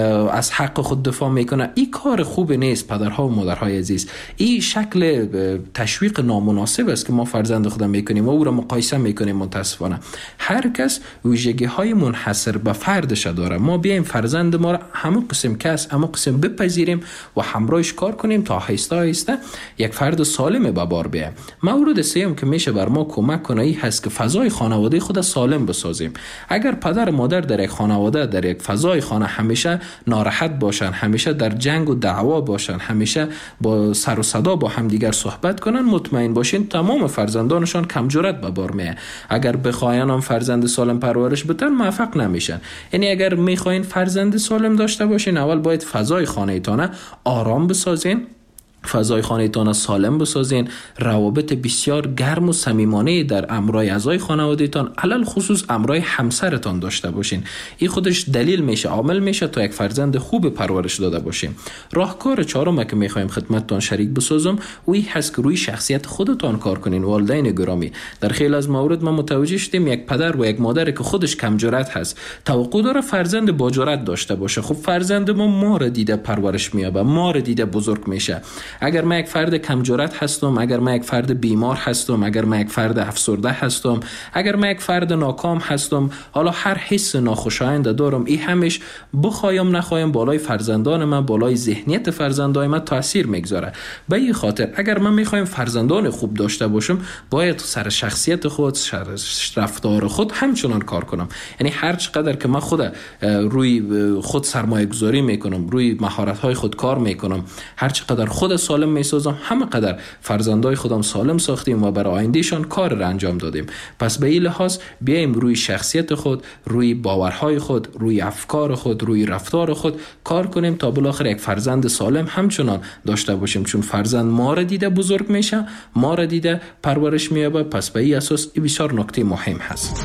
از حق خود دفاع میکنه، این کار خوب نیست. پدرها و مادرهای عزیز، این شکل تشویق نامناسب است که ما فرزند خودم میکنیم و او را مقایسه میکنیم. متاسفانه هر کس ویژگی های منحصر به فردش داره. ما بیایم فرزند ما را همه قسم کس همه قسم بپذیریم و همراهش کار کنیم تا آهسته آهسته یک فرد سالم به بار بیایم. مورد سوم که میشه بر ما کمک کنه این هست که فضای خانواده خود سالم بسازیم. اگر پدر و مادر در یک خانواده، در یک فضای خانه همیشه ناراحت باشن، همیشه در جنگ و دعوا باشن، همیشه با سر و صدا با همدیگر صحبت کنن، مطمئن باشین تمام فرزندانشان کم جرأت به بار میه. اگر بخواین هم فرزند سالم پرورش بدن موفق نمیشن. یعنی اگر میخواین فرزند سالم داشته باشین، اول باید فضای خانه تانه آرام بسازین، فضای خانه‌تان سالم بسازین، روابط بسیار گرم و صمیمانه در امرای اعضای خانواده‌تان، علل خصوص امرای همسرتان داشته باشین. این خودش دلیل میشه، عامل میشه تا یک فرزند خوب پرورش داده باشیم. راهکار چهارم که میخوایم خدمتتان شریک بسازم، اوی هست که روی شخصیت خودتان کار کنین. والدین گرامی، در خیلی از موارد ما متوجه شدیم یک پدر و یک مادر که خودش کم جرأت هست، توقع داره فرزند با جرأت داشته باشه. خب فرزند ما ما را دیده پرورش میابه، ما را دیده بزرگ میشه. اگر من یک فرد کم جرأت هستم، اگر من یک فرد بیمار هستم، اگر من یک فرد افسرده هستم، اگر من یک فرد ناکام هستم، حالا هر حس ناخوشایند دارم، این همش بخوایم نخوایم بالای فرزندان من، بالای ذهنیت فرزندان من تاثیر میگذاره. به این خاطر اگر من میخوایم فرزندان خوب داشته باشم، باید سر شخصیت خود، سر رفتار خود همچنان کار کنم. یعنی هر چقدر که من خود روی خود سرمایه گذاری میکنم، روی مهارت های خود کار میکنم، هر چقدر خود سالم میسازم، همه قدر فرزندای خودم سالم ساختیم و برای آیندهشان کار را انجام دادیم. پس به این لحاظ بیایم روی شخصیت خود، روی باورهای خود، روی افکار خود، روی رفتار خود کار کنیم تا بالاخره یک فرزند سالم همچنان داشته باشیم. چون فرزند ما را دیده بزرگ میشه، ما را دیده پرورش مییابه. پس به این اساس این بسیار نکته مهم هست.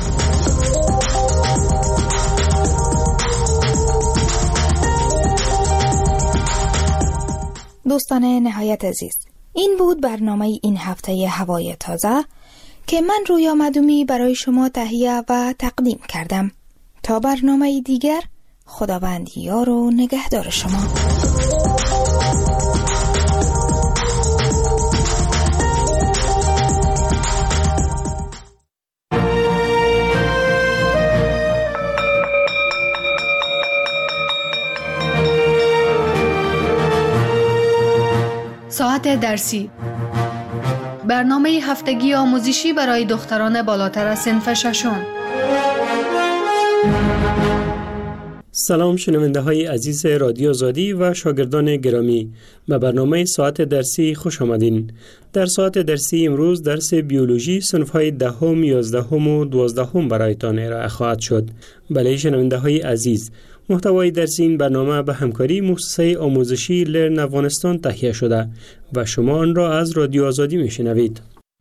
دوستان نهایت عزیز، این بود برنامه این هفته هوای تازه که من رویا مدومی برای شما تهیه و تقدیم کردم. تا برنامه دیگر، خداوند یار و نگهدار شما.
ساعت درسی، برنامه هفتگی آموزشی برای دختران بالاتر از صنف ششم.
سلام شنونده های عزیز رادیو آزادی و شاگردان گرامی، به برنامه ساعت درسی خوش آمدین. در ساعت درسی امروز درس بیولوژی صنف های دهم، یازدهم و دوازدهم برایتان ارائه خواهد شد. بله شنونده های عزیز، محتوای درس این برنامه به همکاری مؤسسه آموزشی لرن افغانستان تهیه شده و شما آن را از رادیو آزادی میشنوید.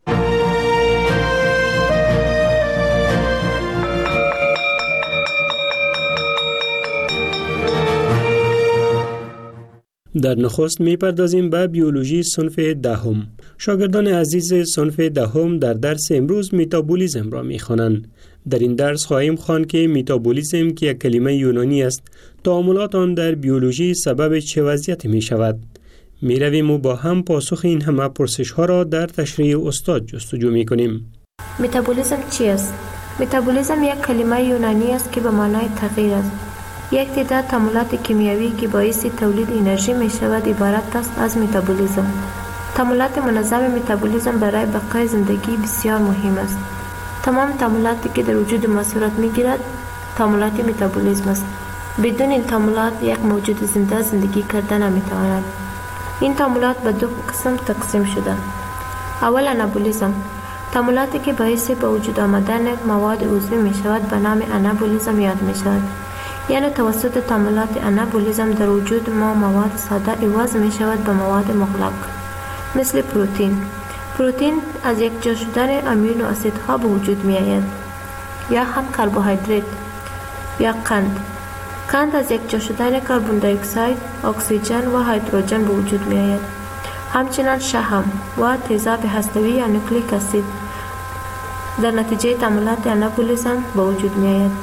در نخست میپردازیم به بیولوژی صنف دهم. شاگردان عزیز صنف دهم در درس امروز متابولیسم را میخوانند. در این درس خواهیم خواند که متابولیسم که یک کلمه یونانی است، تعاملات آن در بیولوژی سبب چه وضعیتی می شود؟ می رویم و با هم پاسخ این همه پرسش ها را در تشریح استاد جستجو می کنیم.
متابولیسم چی است؟ متابولیسم یک کلمه یونانی است که به معنای تغییر است. یک تعداد تعاملات کیمیایی که باعث تولید انرژی می شود عبارت است از متابولیسم. تعاملات منظم متابولیسم برای بقای زندگی بسیار مهم است. تمام تعاملاتی که در وجود ما صورت می گیرد تعاملات متابولیسم است. بدون این تعاملات یک موجود زنده زندگی کردن نمی تواند. این تعاملات به دو قسم تقسیم شده. اول انابولیسم، تعاملاتی که باعث به وجود آمدن مواد عضوی می شود به نام انابولیسم یاد می شود. یعنی توسط تعاملات انابولیسم در وجود ما مواد ساده عوض می شود به مواد مغلق، مثل پروتئین. پروتئین از یک جا شدن امینو اسیدها به وجود می آید، یا هم کربوهیدرات یا قند. قند از یک جا شدن کربن دی اکساید، اکسیژن و هیدروژن به وجود می آید. همچنین شحم و تیزاب هسته‌ای یا نوکلیک اسید در نتیجه تعاملات انابولیسم به وجود می آید.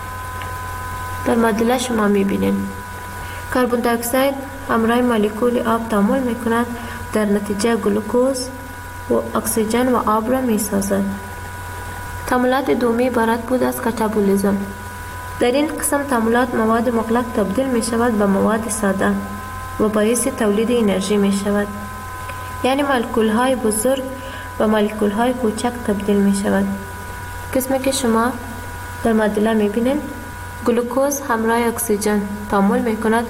در معادله شما می بینید کربن دی اکساید همراه مولکول آب تعامل می کند، در نتیجه گلوکوز و اکسیژن و آب را می سازد. تعاملات دومی عبارت بود از کاتابولیسم. در این قسم تعاملات مواد مغلق تبدیل می شود به مواد ساده و باعث تولید انرژی می شود. یعنی مولکول های بزرگ و مولکول های کوچک تبدیل می شود. قسمی که شما در معادله می بینید گلوکوز همراه اکسیژن تعامل می کند.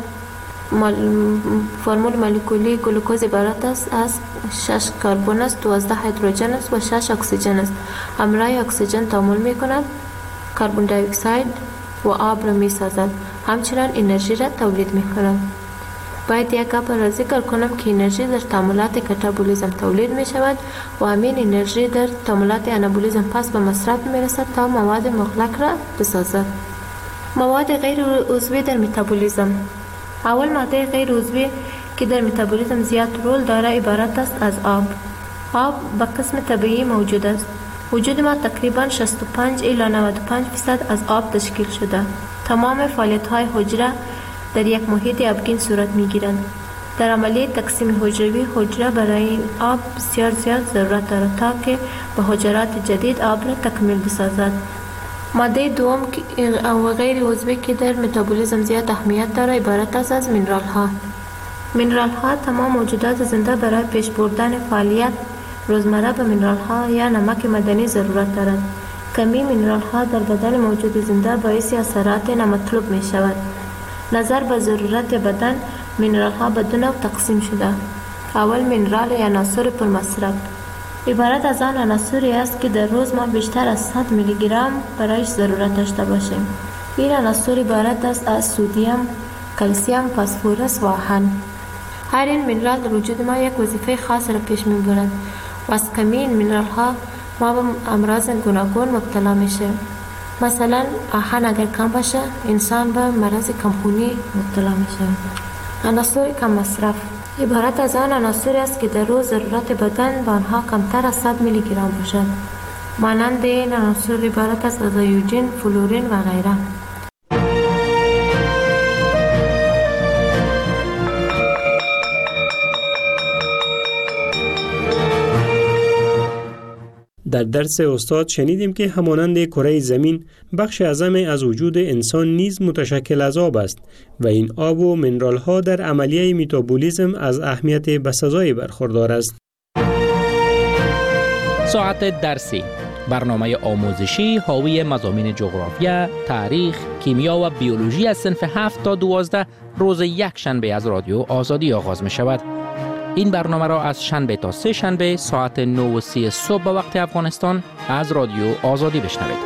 فرمول مولکولی گلوکوز عبارت است از شش کربن است، دوازده هیدروژن است و شش اکسیژن است. همراه اکسیژن تعامل می کند، کربن دی اکساید و آب را می سازد. همچنین انرژی را تولید می کند. باید یک گپ را ذکر کنم که انرژی در تعاملات کاتابولیسم تولید می شود و همین انرژی در تعاملات انابولیسم پس به مصرف می رسد تا مواد مغلق را بسازد. مواد غیر عضوی در متابولیسم. اول ماده غیر عضوی که در متابولیسم زیاد رول دارد عبارت است از آب. آب به قسم طبیعی موجود است. وجود ما تقریبا شصت و پنج الی نود و پنج درصد از آب تشکیل شده. تمام فعالیت های حجره در یک محیط آبگین صورت می گیرند. در عملیه تقسیم حجروی حجره برای این آب بسیار زیاد ضرورت دارد تا که به حجرات جدید آب را تکمیل بسازد. ماده دوم و غیر عضوی که در متابولیسم زیاد اهمیت دارد عبارت است از مینرال ها. مینرال ها تمام موجودات زنده برای پیش بردن فعالیت روزمره به مینرال ها یا نمک مدنی ضرورت دارد. کمی مینرال ها در بدن موجود زنده باعث اثرات نامطلوب می شود. نظر به ضرورت بدن مینرال ها به دو نوع تقسیم شده. اول مینرال یا عناصر پر مصرف عبارت از آن عناصری است که در روز ما بیشتر از صد میلی گرم برایش ضرورت داشته باشیم. این عناصر عبارت است از سدیم، کلسیم، فسفرس و آهن. هر این مینرال در وجود ما یک وظیفه خاص را پیش میبرند و از کمی این مینرال ها ما به امراض گوناگون مبتلا میشه. مثلا آهن اگر کم باشه انسان به مرض کمخونی مبتلا میشه. عناصر کم مصرف عبارت از آن عناصری است که در روز ضرورت بدن به آنها کمتر از صد میلی گرم باشد. مانند این عناصر عبارت از آیودین، فلورین و غیره.
در درس استاد شنیدیم که همانند کره زمین بخش اعظم از وجود انسان نیز متشکل از آب است و این آب و منرال ها در عملیه متابولیسم از اهمیت بسزایی برخوردار است.
ساعت درسی، برنامه آموزشی حاوی مضامین جغرافیا، تاریخ، کیمیا و بیولوژی از صنف هفت تا دوازده روز یک شنبه از رادیو آزادی آغاز می شود. این برنامه را از شنبه تا سه شنبه ساعت نه و سی صبح به وقت افغانستان از رادیو آزادی بشنوید.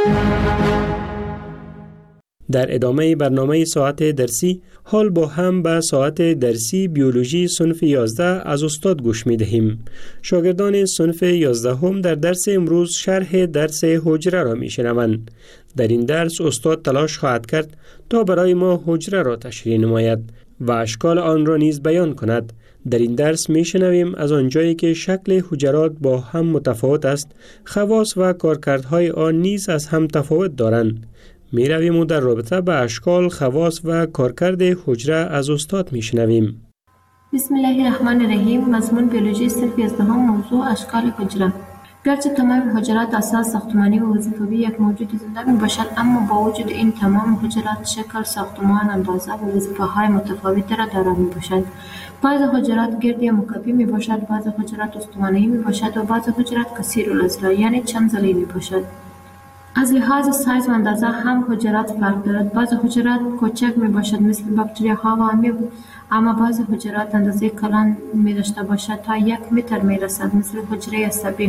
در ادامه برنامه ساعت درسی حال با هم به ساعت درسی بیولوژی صنف یازده از استاد گوش می دهیم. شاگردان صنف یازده هم در درس امروز شرح درس حجره را می شنوند. در این درس استاد تلاش خواهد کرد تا برای ما حجره را تشریح نماید و اشکال آن را نیز بیان کند. در این درس می شنویم از آنجایی که شکل حجرات با هم متفاوت است، خواص و کارکردهای آن نیز از هم تفاوت دارند. می رویم و در رابطه به اشکال، خواص و کارکرد حجره از استاد می شنویم.
بسم الله الرحمن الرحیم. مضمون بیولوژی صنف یازدهم، موضوع اشکال حجره. گرچه تمام حجرات اساس ساختمانی و وظیفوی یک موجود زنده می باشد، اما با وجود این تمام حجرات شکل، ساختمان، اندازه و وظیفه های متفاوتی را دارا می باشند. بعض حجرات گرد یا مکعبی می باشد، بعض حجرات استوانه‌ای می باشد و بعض حجرات کثیر الاضلاع یعنی چند ضلعی می باشد. از لحاظ سایز و اندازه هم حجرات فرق دارد. بعض حجرات کوچک می باشد مثل باکتریاها و امیب، اما بعض حجرات اندازه کلان می داشته باشد تا یک متر می رسد مثل حجره عصبی.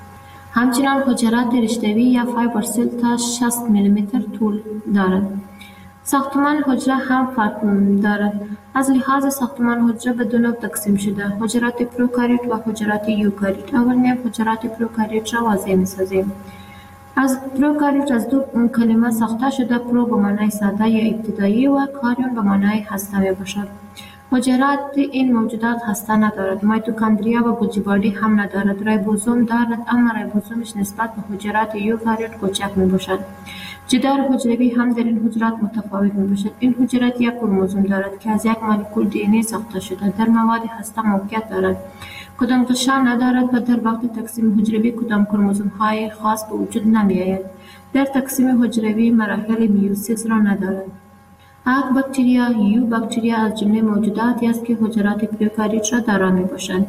همچنین حجرات رشته‌ای یا فایبر سل تا شصت میلیمتر طول دارد. ساختمان حجره هم فرق دارد. از لحاظ ساختمان حجره به دو نوع تقسیم شده: حجرات پروکاریوت و حجرات یوکاریوت. اول میم حجرات پروکاریوت را واضح می سازیم. از پروکاریوت از دو کلمه ساخته شده: پرو به معنای ساده یا ابتدایی و کاریون به معنای هسته می باشد. حجرات این موجودات هسته ندارد. میتوکندریا و گوجی بادی هم ندارد. ریبوزوم دارد، اما ریبوزومش نسبت به حجرات یوکاریوت کوچک می باشد. جدار حجروی هم در این حجرات متفاوت می باشد. این حجرات یک کروموزوم دارد که از یک مولکول دی ان ای ساخته شده. در مواد هسته موقعیت دارد. کدام غشا ندارد و در وقت تقسیم حجروی کدام کروموزوم های خاص به وجود نمی آید. در تقسیم حجروی مراحل میوسیس را ندارد. اگ باکتریا یو باکتریا از جمله موجوداتی است که حجرات پروکاریوت را دارا می باشند.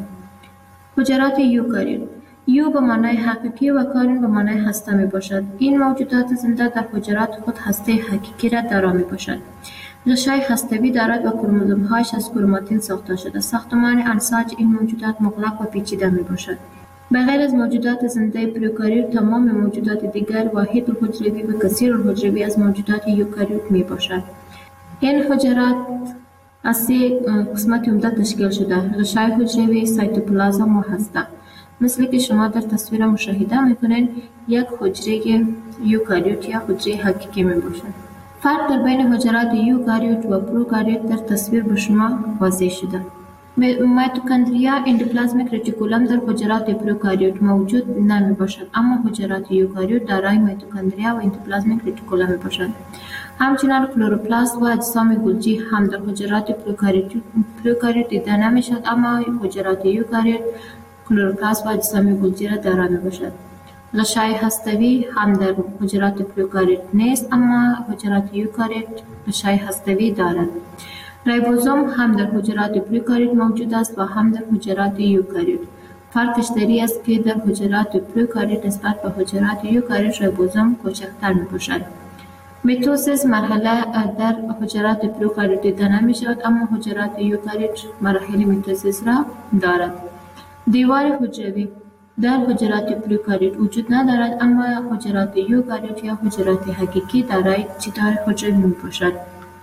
حجرات یوکاریوت. یو به معنای حقیقی و کاریون به معنای هسته می باشد. این موجودات زنده در حجرات خود هسته حقیقی را دارا می باشند. غشای هسته‌ای دارد و کروموزوم هایش از کروماتین ساخته شده. ساختمان انساج این موجودات مغلق و پیچیده می باشد. بغیر از موجودات زنده پروکاریوت، تمام موجودات دیگر واحد الحجروی و کثیر الحجروی از موجودات یوکاریوت می باشد. این حجرات از سه قسمت عمده تشکیل شده: غشای حجروی، سایتوپلازم و هسته. مثل که شما در تصویر مشاهده میکنین، یک حجره یوکاریوت یا حجره حقیقی می باشد. فرق در بین حجرات یوکاریوت و پروکاریوت در تصویر به شما واضح شده. میتوکندریا اندوپلازمیک رتیکولم در حجرات پروکاریوت موجود نمی باشد، اما حجرات یوکاریوت دارای میتوکندریا و اندوپلازمیک رتیکولم می باشند. همچنین کلروپلاست و اجسام گلجی هم در حجرات پروکاریوت دیده نمی شد، اما حجرات یوکاریوت کلروپلاست و اجسام گلجی را دارا می باشد. غشای هسته‌ای هم در حجرات پروکاریوت نیست، اما حجرات یوکاریوت غشای هسته‌ای دارد. ریبوزوم هم در حجرات پروکاریوت موجود است و هم در حجرات یوکاریوت. فرقش دری است که در حجرات پروکاریوت نسبت به حجرات یوکاریوت ریبوزوم کوچکتر می باشد. میتوسیس مرحله در حجرات پروکاریوت دیده نمی شود، اما حجرات یوکاریوت مراحل میتوسیس را دارد. دیوار حجروی در حجرات پروکاریوت وجود ندارد، اما حجرات یوکاریوت یا حجرات حقیقی دارای جدار حجروی می باشد.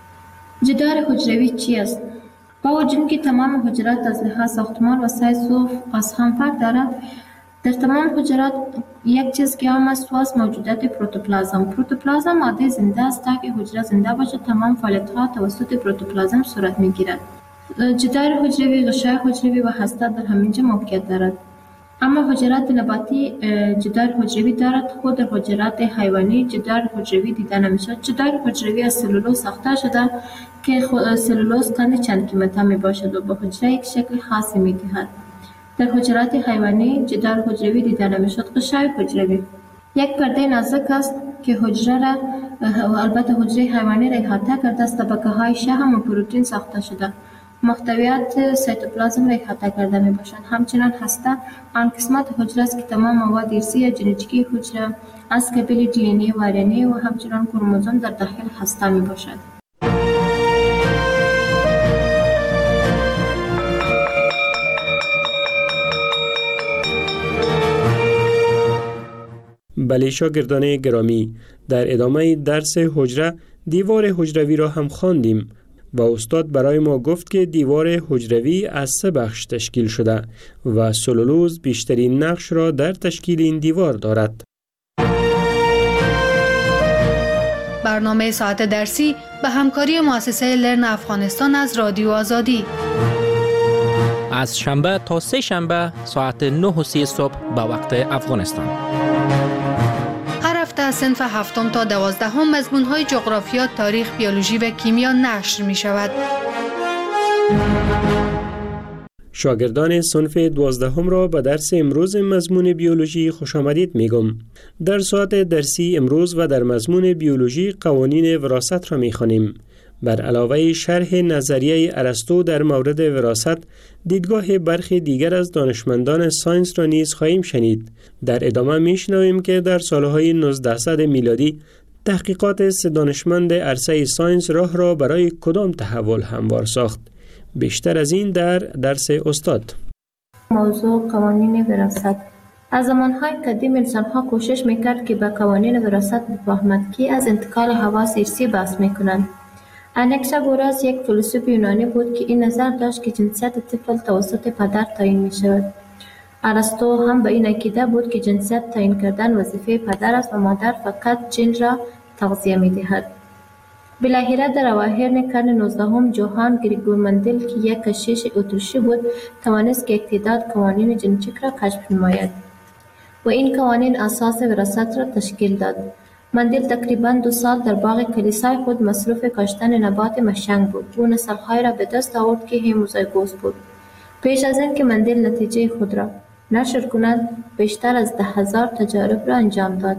جدار حجروی چی است؟ با وجود که تمام حجرات از لحاظ ساختمان و سایز و از هم فرق دارد، در تمام حجرات یک چیز که هم است واس موجودات پروتوپلازم. پروتوپلازم ماده زنده است. تا که حجره زنده باشد، تمام فعالیت ها توسط پروتوپلازم صورت می گیرد. جدار حجروی، غشای حجروی و هسته در همینجا موقعیت دارد. اما حجرات نباتی جدار حجروی دارد. خود در حجرات حیوانی جدار حجروی دیده نمیشد. جدار حجروی از سلولوز ساخته شده که سلولوز قند چند قیمته می باشد و به حجره یک شکل خاصی می دهد. در حجرات حیوانی جدار حجروی دیده نمیشد. غشای حجروی یک پرده نازک است که حجره را و البته حجره حیوانی را احاطه کرده است. طبقه های شحم و پروتئین ساخته شده. محتویات سایتوپلازم را احاطه کرده می باشند. همچنین هسته آن قسمت حجره است که تمام مواد ارثی یا ژنتیکی حجره از قبیل دی ان ای و آر ان ای و همچنین کروموزوم در داخل هسته می باشد.
بله شاگردان گرامی، در ادامه درس حجره دیوار حجروی را هم خواندیم و استاد برای ما گفت که دیوار حجروی از سه بخش تشکیل شده و سلولوز بیشترین نقش را در تشکیل این دیوار دارد.
برنامه ساعت درسی به همکاری مؤسسه لرن افغانستان از رادیو آزادی.
از شنبه تا سه شنبه ساعت نه و سی صبح به وقت افغانستان.
هر هفته از صنف هفتم تا دوازدهم مضمون‌های جغرافیا، تاریخ، بیولوژی و کیمیا نشر می شود.
شاگردان صنف دوازدهم را به درس امروز مضمون بیولوژی خوش آمدید میگم. در ساعت درسی امروز و در مضمون بیولوژی قوانین وراثت را میخوانیم. بر علاوه شرح نظریه ارسطو در مورد وراثت، دیدگاه برخی دیگر از دانشمندان ساینس را نیز خواهیم شنید. در ادامه میشنویم که در سالهای نوزدهصد میلادی تحقیقات سه دانشمند عرصه ساینس راه را برای کدام تحول هموار ساخت. بیشتر از این در درس استاد.
موضوع قوانین وراثت. از زمانهای قدیم انسان‌ها کوشش میکرد که به قوانین وراثت بفهمد که از انتقال حواس ارثی بحث میکنند. اناکساگوراس یک فیلسوف یونانی بود که این نظر داشت که جنسیت طفل توسط پدر تعیین میشود. ارسطو هم به این عقیده بود که جنسیت تعیین کردن وظیفه پدر است و مادر فقط جن را تغذیه میدهد. بالاخره در اواخر قرن نوزدهم جوهان گریگور مندل که یک کشیش اتریشی بود توانست که یک تعداد قوانین ژنتیک را کشف نماید و این قوانین اساس وراثت را تشکیل داد. مندل تقریباً دو سال در باغ کلیسای خود مصروف کاشتن نبات مشنگ بود. او نسل‌های را به دست آورد که هموزایگوس بود. پیش از این که مندل نتیجه خود را نشر کند بیشتر از ده هزار تجارب را انجام داد.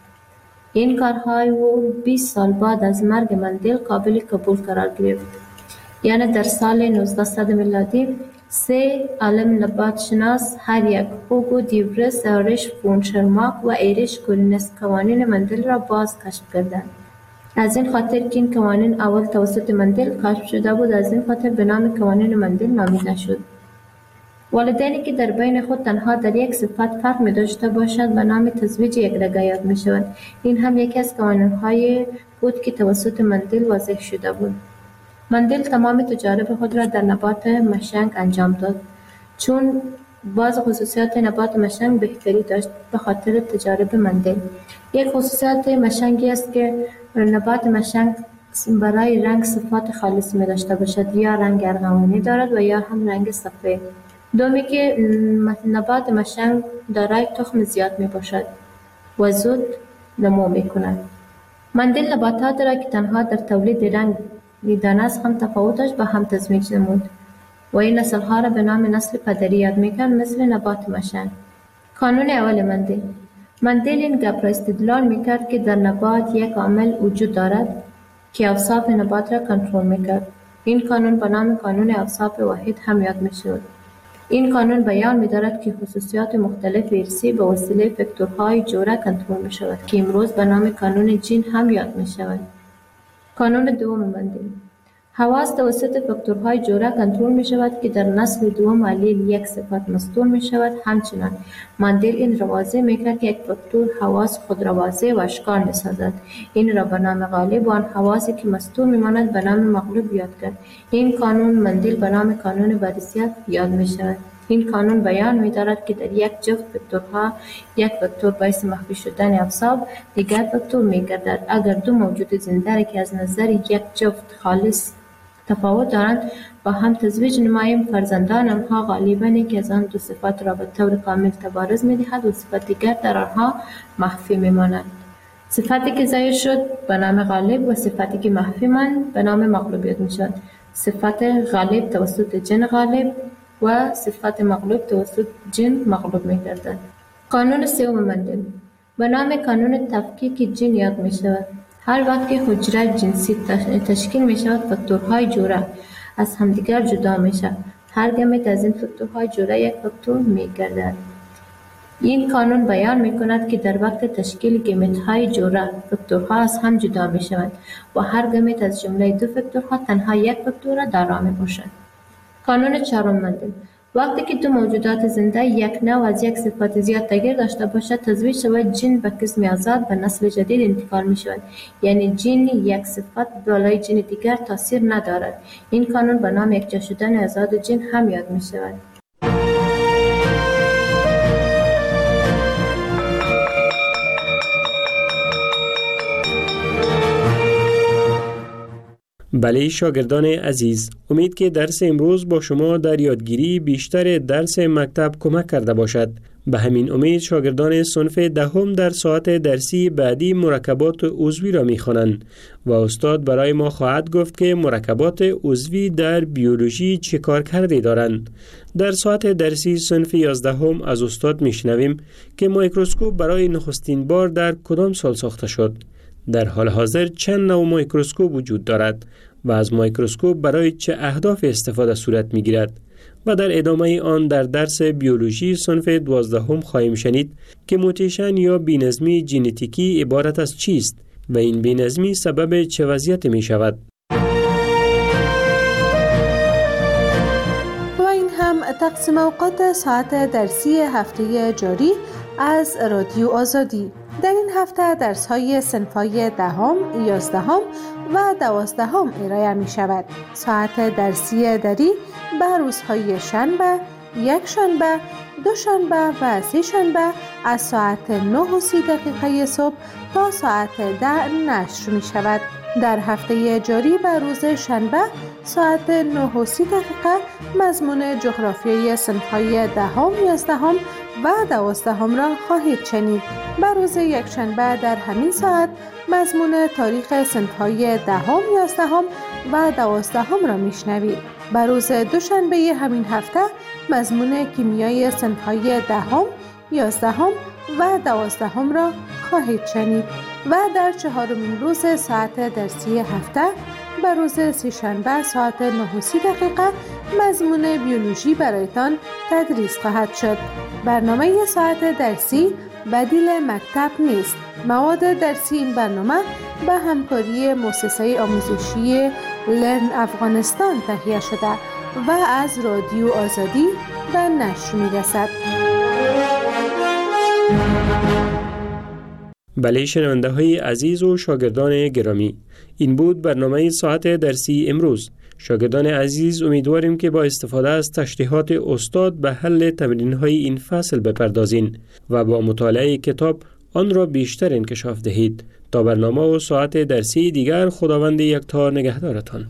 این کارهای او بیست سال بعد از مرگ مندل قابل قبول قرار گرفت. یعنی در سال نوزدهصد میلادی سه عالم نبات شناس هر یک هوگو دیورس، آریش فون شرماک و ایریش کورینس قوانین مندل را باز کشف کردند. از این خاطر که این قوانین اول توسط مندل کشف شده بود، از این خاطر به نام قوانین مندل نامیده شد. والدینی که در بین خود تنها در یک صفت فرق می داشته باشد به نام تزویج یک رگه یاد می شود. این هم یکی از قوانین‌های بود که توسط مندل واضح شده بود. مندل تمام تجارب خود را در نبات مشنگ انجام داد. چون بعض خصوصیات نبات مشنگ بهتری داشت به خاطر تجارب مندل. یک خصوصیت مشنگی است که نبات مشنگ برای رنگ صفات خالص می داشته باشد، یا رنگ ارغوانی دارد و یا هم رنگ سفید. دومی که نبات مشنگ دارای تخم زیاد می باشد و زود نمو می کند. مندل نباتات را که تنها در تولید رنگ دیدن است هم تفاوتش به هم تزمیج نمود و این نسل‌ها را به نام نسل پدری یاد می کرد، مثل نبات مشنگ. قانون اول مندل. مندل این گپ را استدلال می کرد که در نبات یک عامل وجود دارد که اوصاف نبات را کنترل می کرد. این قانون به نام قانون اوصاف واحد هم یاد می شود. این قانون بیان می دارد که خصوصیات مختلف ارثی به وسیله فاکتورهای جوره کنترل می شود که امروز به نام قانون جین هم یاد می شود. قانون دوم مندل. حواس توسط فاکتورهای جوره کنترل می شود که در نسل دوم علیل یک صفت مستور می شود. همچنان مندل این را واضح می کرد که یک فاکتور حواس خود را واضح و اشکال می سازد. این را به نام غالب و آن حواسی که مستور می ماند به نام مغلوب یاد کرد. این قانون مندل به نام قانون بادیسیت یاد می شود. این قانون بیان می دارد که در یک جفت فاکتورها یک فاکتور باعث مخفی شدن اوصاف دیگر فاکتور می گردد. اگر دو موجود زنده که از نظر یک جفت خالص تفاوت دارند با هم تزویج نماییم، فرزندان آنها غالباً که از آن دو صفات را به طور کامل تبارز می دهد و صفت دیگر در آنها مخفی می ماند. صفتی که ظاهر شد به نام غالب و صفتی که مخفی ماند به نام مغلوب می شود. صفت غالب توسط جن غالب و صفت مغلوب توسط جن مغلوب می گردد. قانون سوم مندل به نام قانون تفکیک جن یاد می شود. هر وقت که حجره جنسی تشکیل می شود، فاکتورهای جوره از همدیگر جدا می شود. هر گمت از این فاکتورهای جوره یک فاکتور می گردد. این قانون بیان می کند که در وقت تشکیل گمت‌های جوره فاکتورها از هم جدا می شوند و هر گمت از جمله دو فاکتورها تنها یک فاکتور را دارا می باشد. قانون چهارم مندل. وقتی که دو موجودات زنده یک نوع از یک صفت زیاد تغییر داشته باشد، تزویج شود جن به قسم آزاد به نسل جدید انتقال می شود. یعنی جن یک صفت بالای جن دیگر تاثیر ندارد. این قانون به نام یکجا شدن آزاد جن هم یاد می شود.
بله شاگردان عزیز، امید که درس امروز با شما در یادگیری بیشتر درس مکتب کمک کرده باشد. به همین امید شاگردان صنف دهم در ساعت درسی بعدی مرکبات عضوی را می‌خوانند و استاد برای ما خواهد گفت که مرکبات عضوی در بیولوژی چه کار کرده دارند. در ساعت درسی صنف یازدهم از استاد میشنویم که میکروسکوپ برای نخستین بار در کدام سال ساخته شد. در حال حاضر چند نوع میکروسکوپ وجود دارد و از میکروسکوپ برای چه اهداف استفاده صورت میگیرد. و در ادامه آن در درس بیولوژی صنف دوازدهم خواهیم شنید که موتیشن یا بی‌نظمی ژنتیکی عبارت از چیست و این بی‌نظمی سبب چه وضعیت می شود.
و این هم تقسیم اوقات ساعت درسی هفته جاری از رادیو آزادی. در این هفته درس‌های صنف‌های دهم، یازدهم و دوازدهم ارائه می شود. ساعت درسی دری به روزهای شنبه، یک شنبه، دو شنبه و سه شنبه از ساعت نه و سی دقیقه صبح تا ساعت ده نشر می شود. در هفته جاری به روز شنبه ساعت نه و سی دقیقه مضمون جغرافیای صنف‌های دهم، یازدهم و دوازدهم را خواهید شنید. به روز یک شنبه در همین ساعت مضمون تاریخ صنف‌های دهم، یازدهم و دوازدهم را میشنوید. به روز دوشنبه همین هفته مضمون کیمیای صنف‌های دهم، یازدهم و دوازدهم را خواهید شنید و در چهارمین روز ساعت درسی هفته به روز سه‌شنبه ساعت نه و سی دقیقه مضمون بیولوژی برایتان تدریس خواهد شد. برنامه ساعت درسی بدیل مکتب نیست. مواد درسی این برنامه به همکاری مؤسسه آموزشی لرن افغانستان تهیه شده و از رادیو آزادی به نشر می‌رسد.
بله شنونده های عزیز و شاگردان گرامی، این بود برنامه ساعت درسی امروز. شاگردان عزیز امیدواریم که با استفاده از تشریحات استاد به حل تمرین های این فصل بپردازین و با مطالعه کتاب آن را بیشتر انکشاف دهید. تا برنامه و ساعت درسی دیگر، خداوند یکتا نگهدارتان.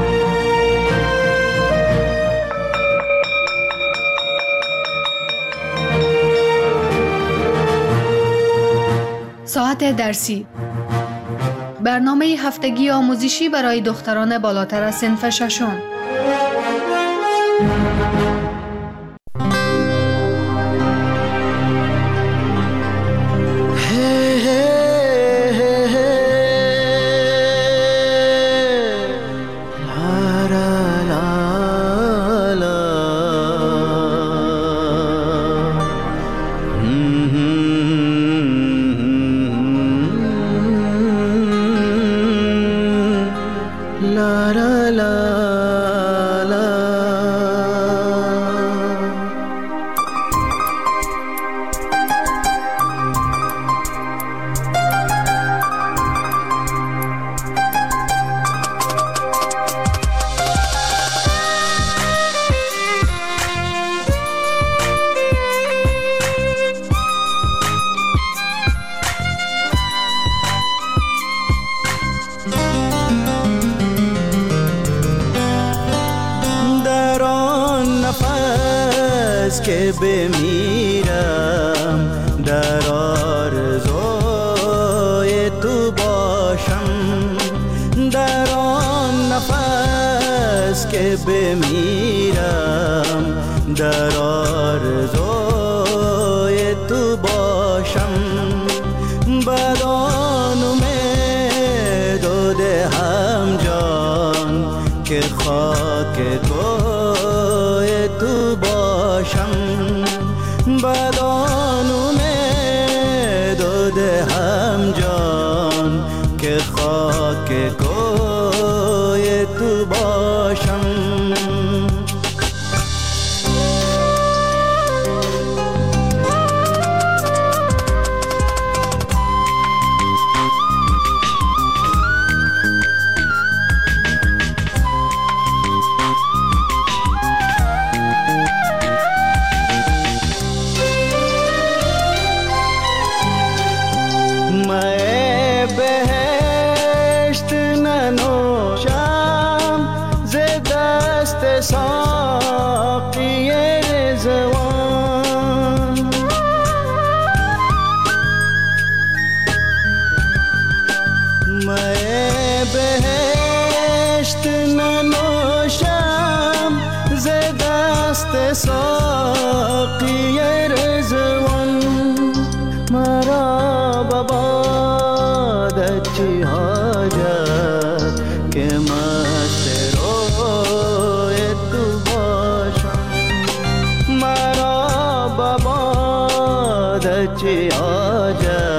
ساعت درسی، برنامه هفتگی آموزشی برای دختران بالاتر از صنف ششم.
که بمیرم در آرزوی تو باشم، در آن نفس که بمیرم در آرزوی تو باشم، بدان امید و دهم جان که خاک کوی تو باشم، بدان امید و دهم جان که خاک کوی تو باشم. ساقی رضوان چی حاجت که مست روی تو باشم مرا بباد چی حاجت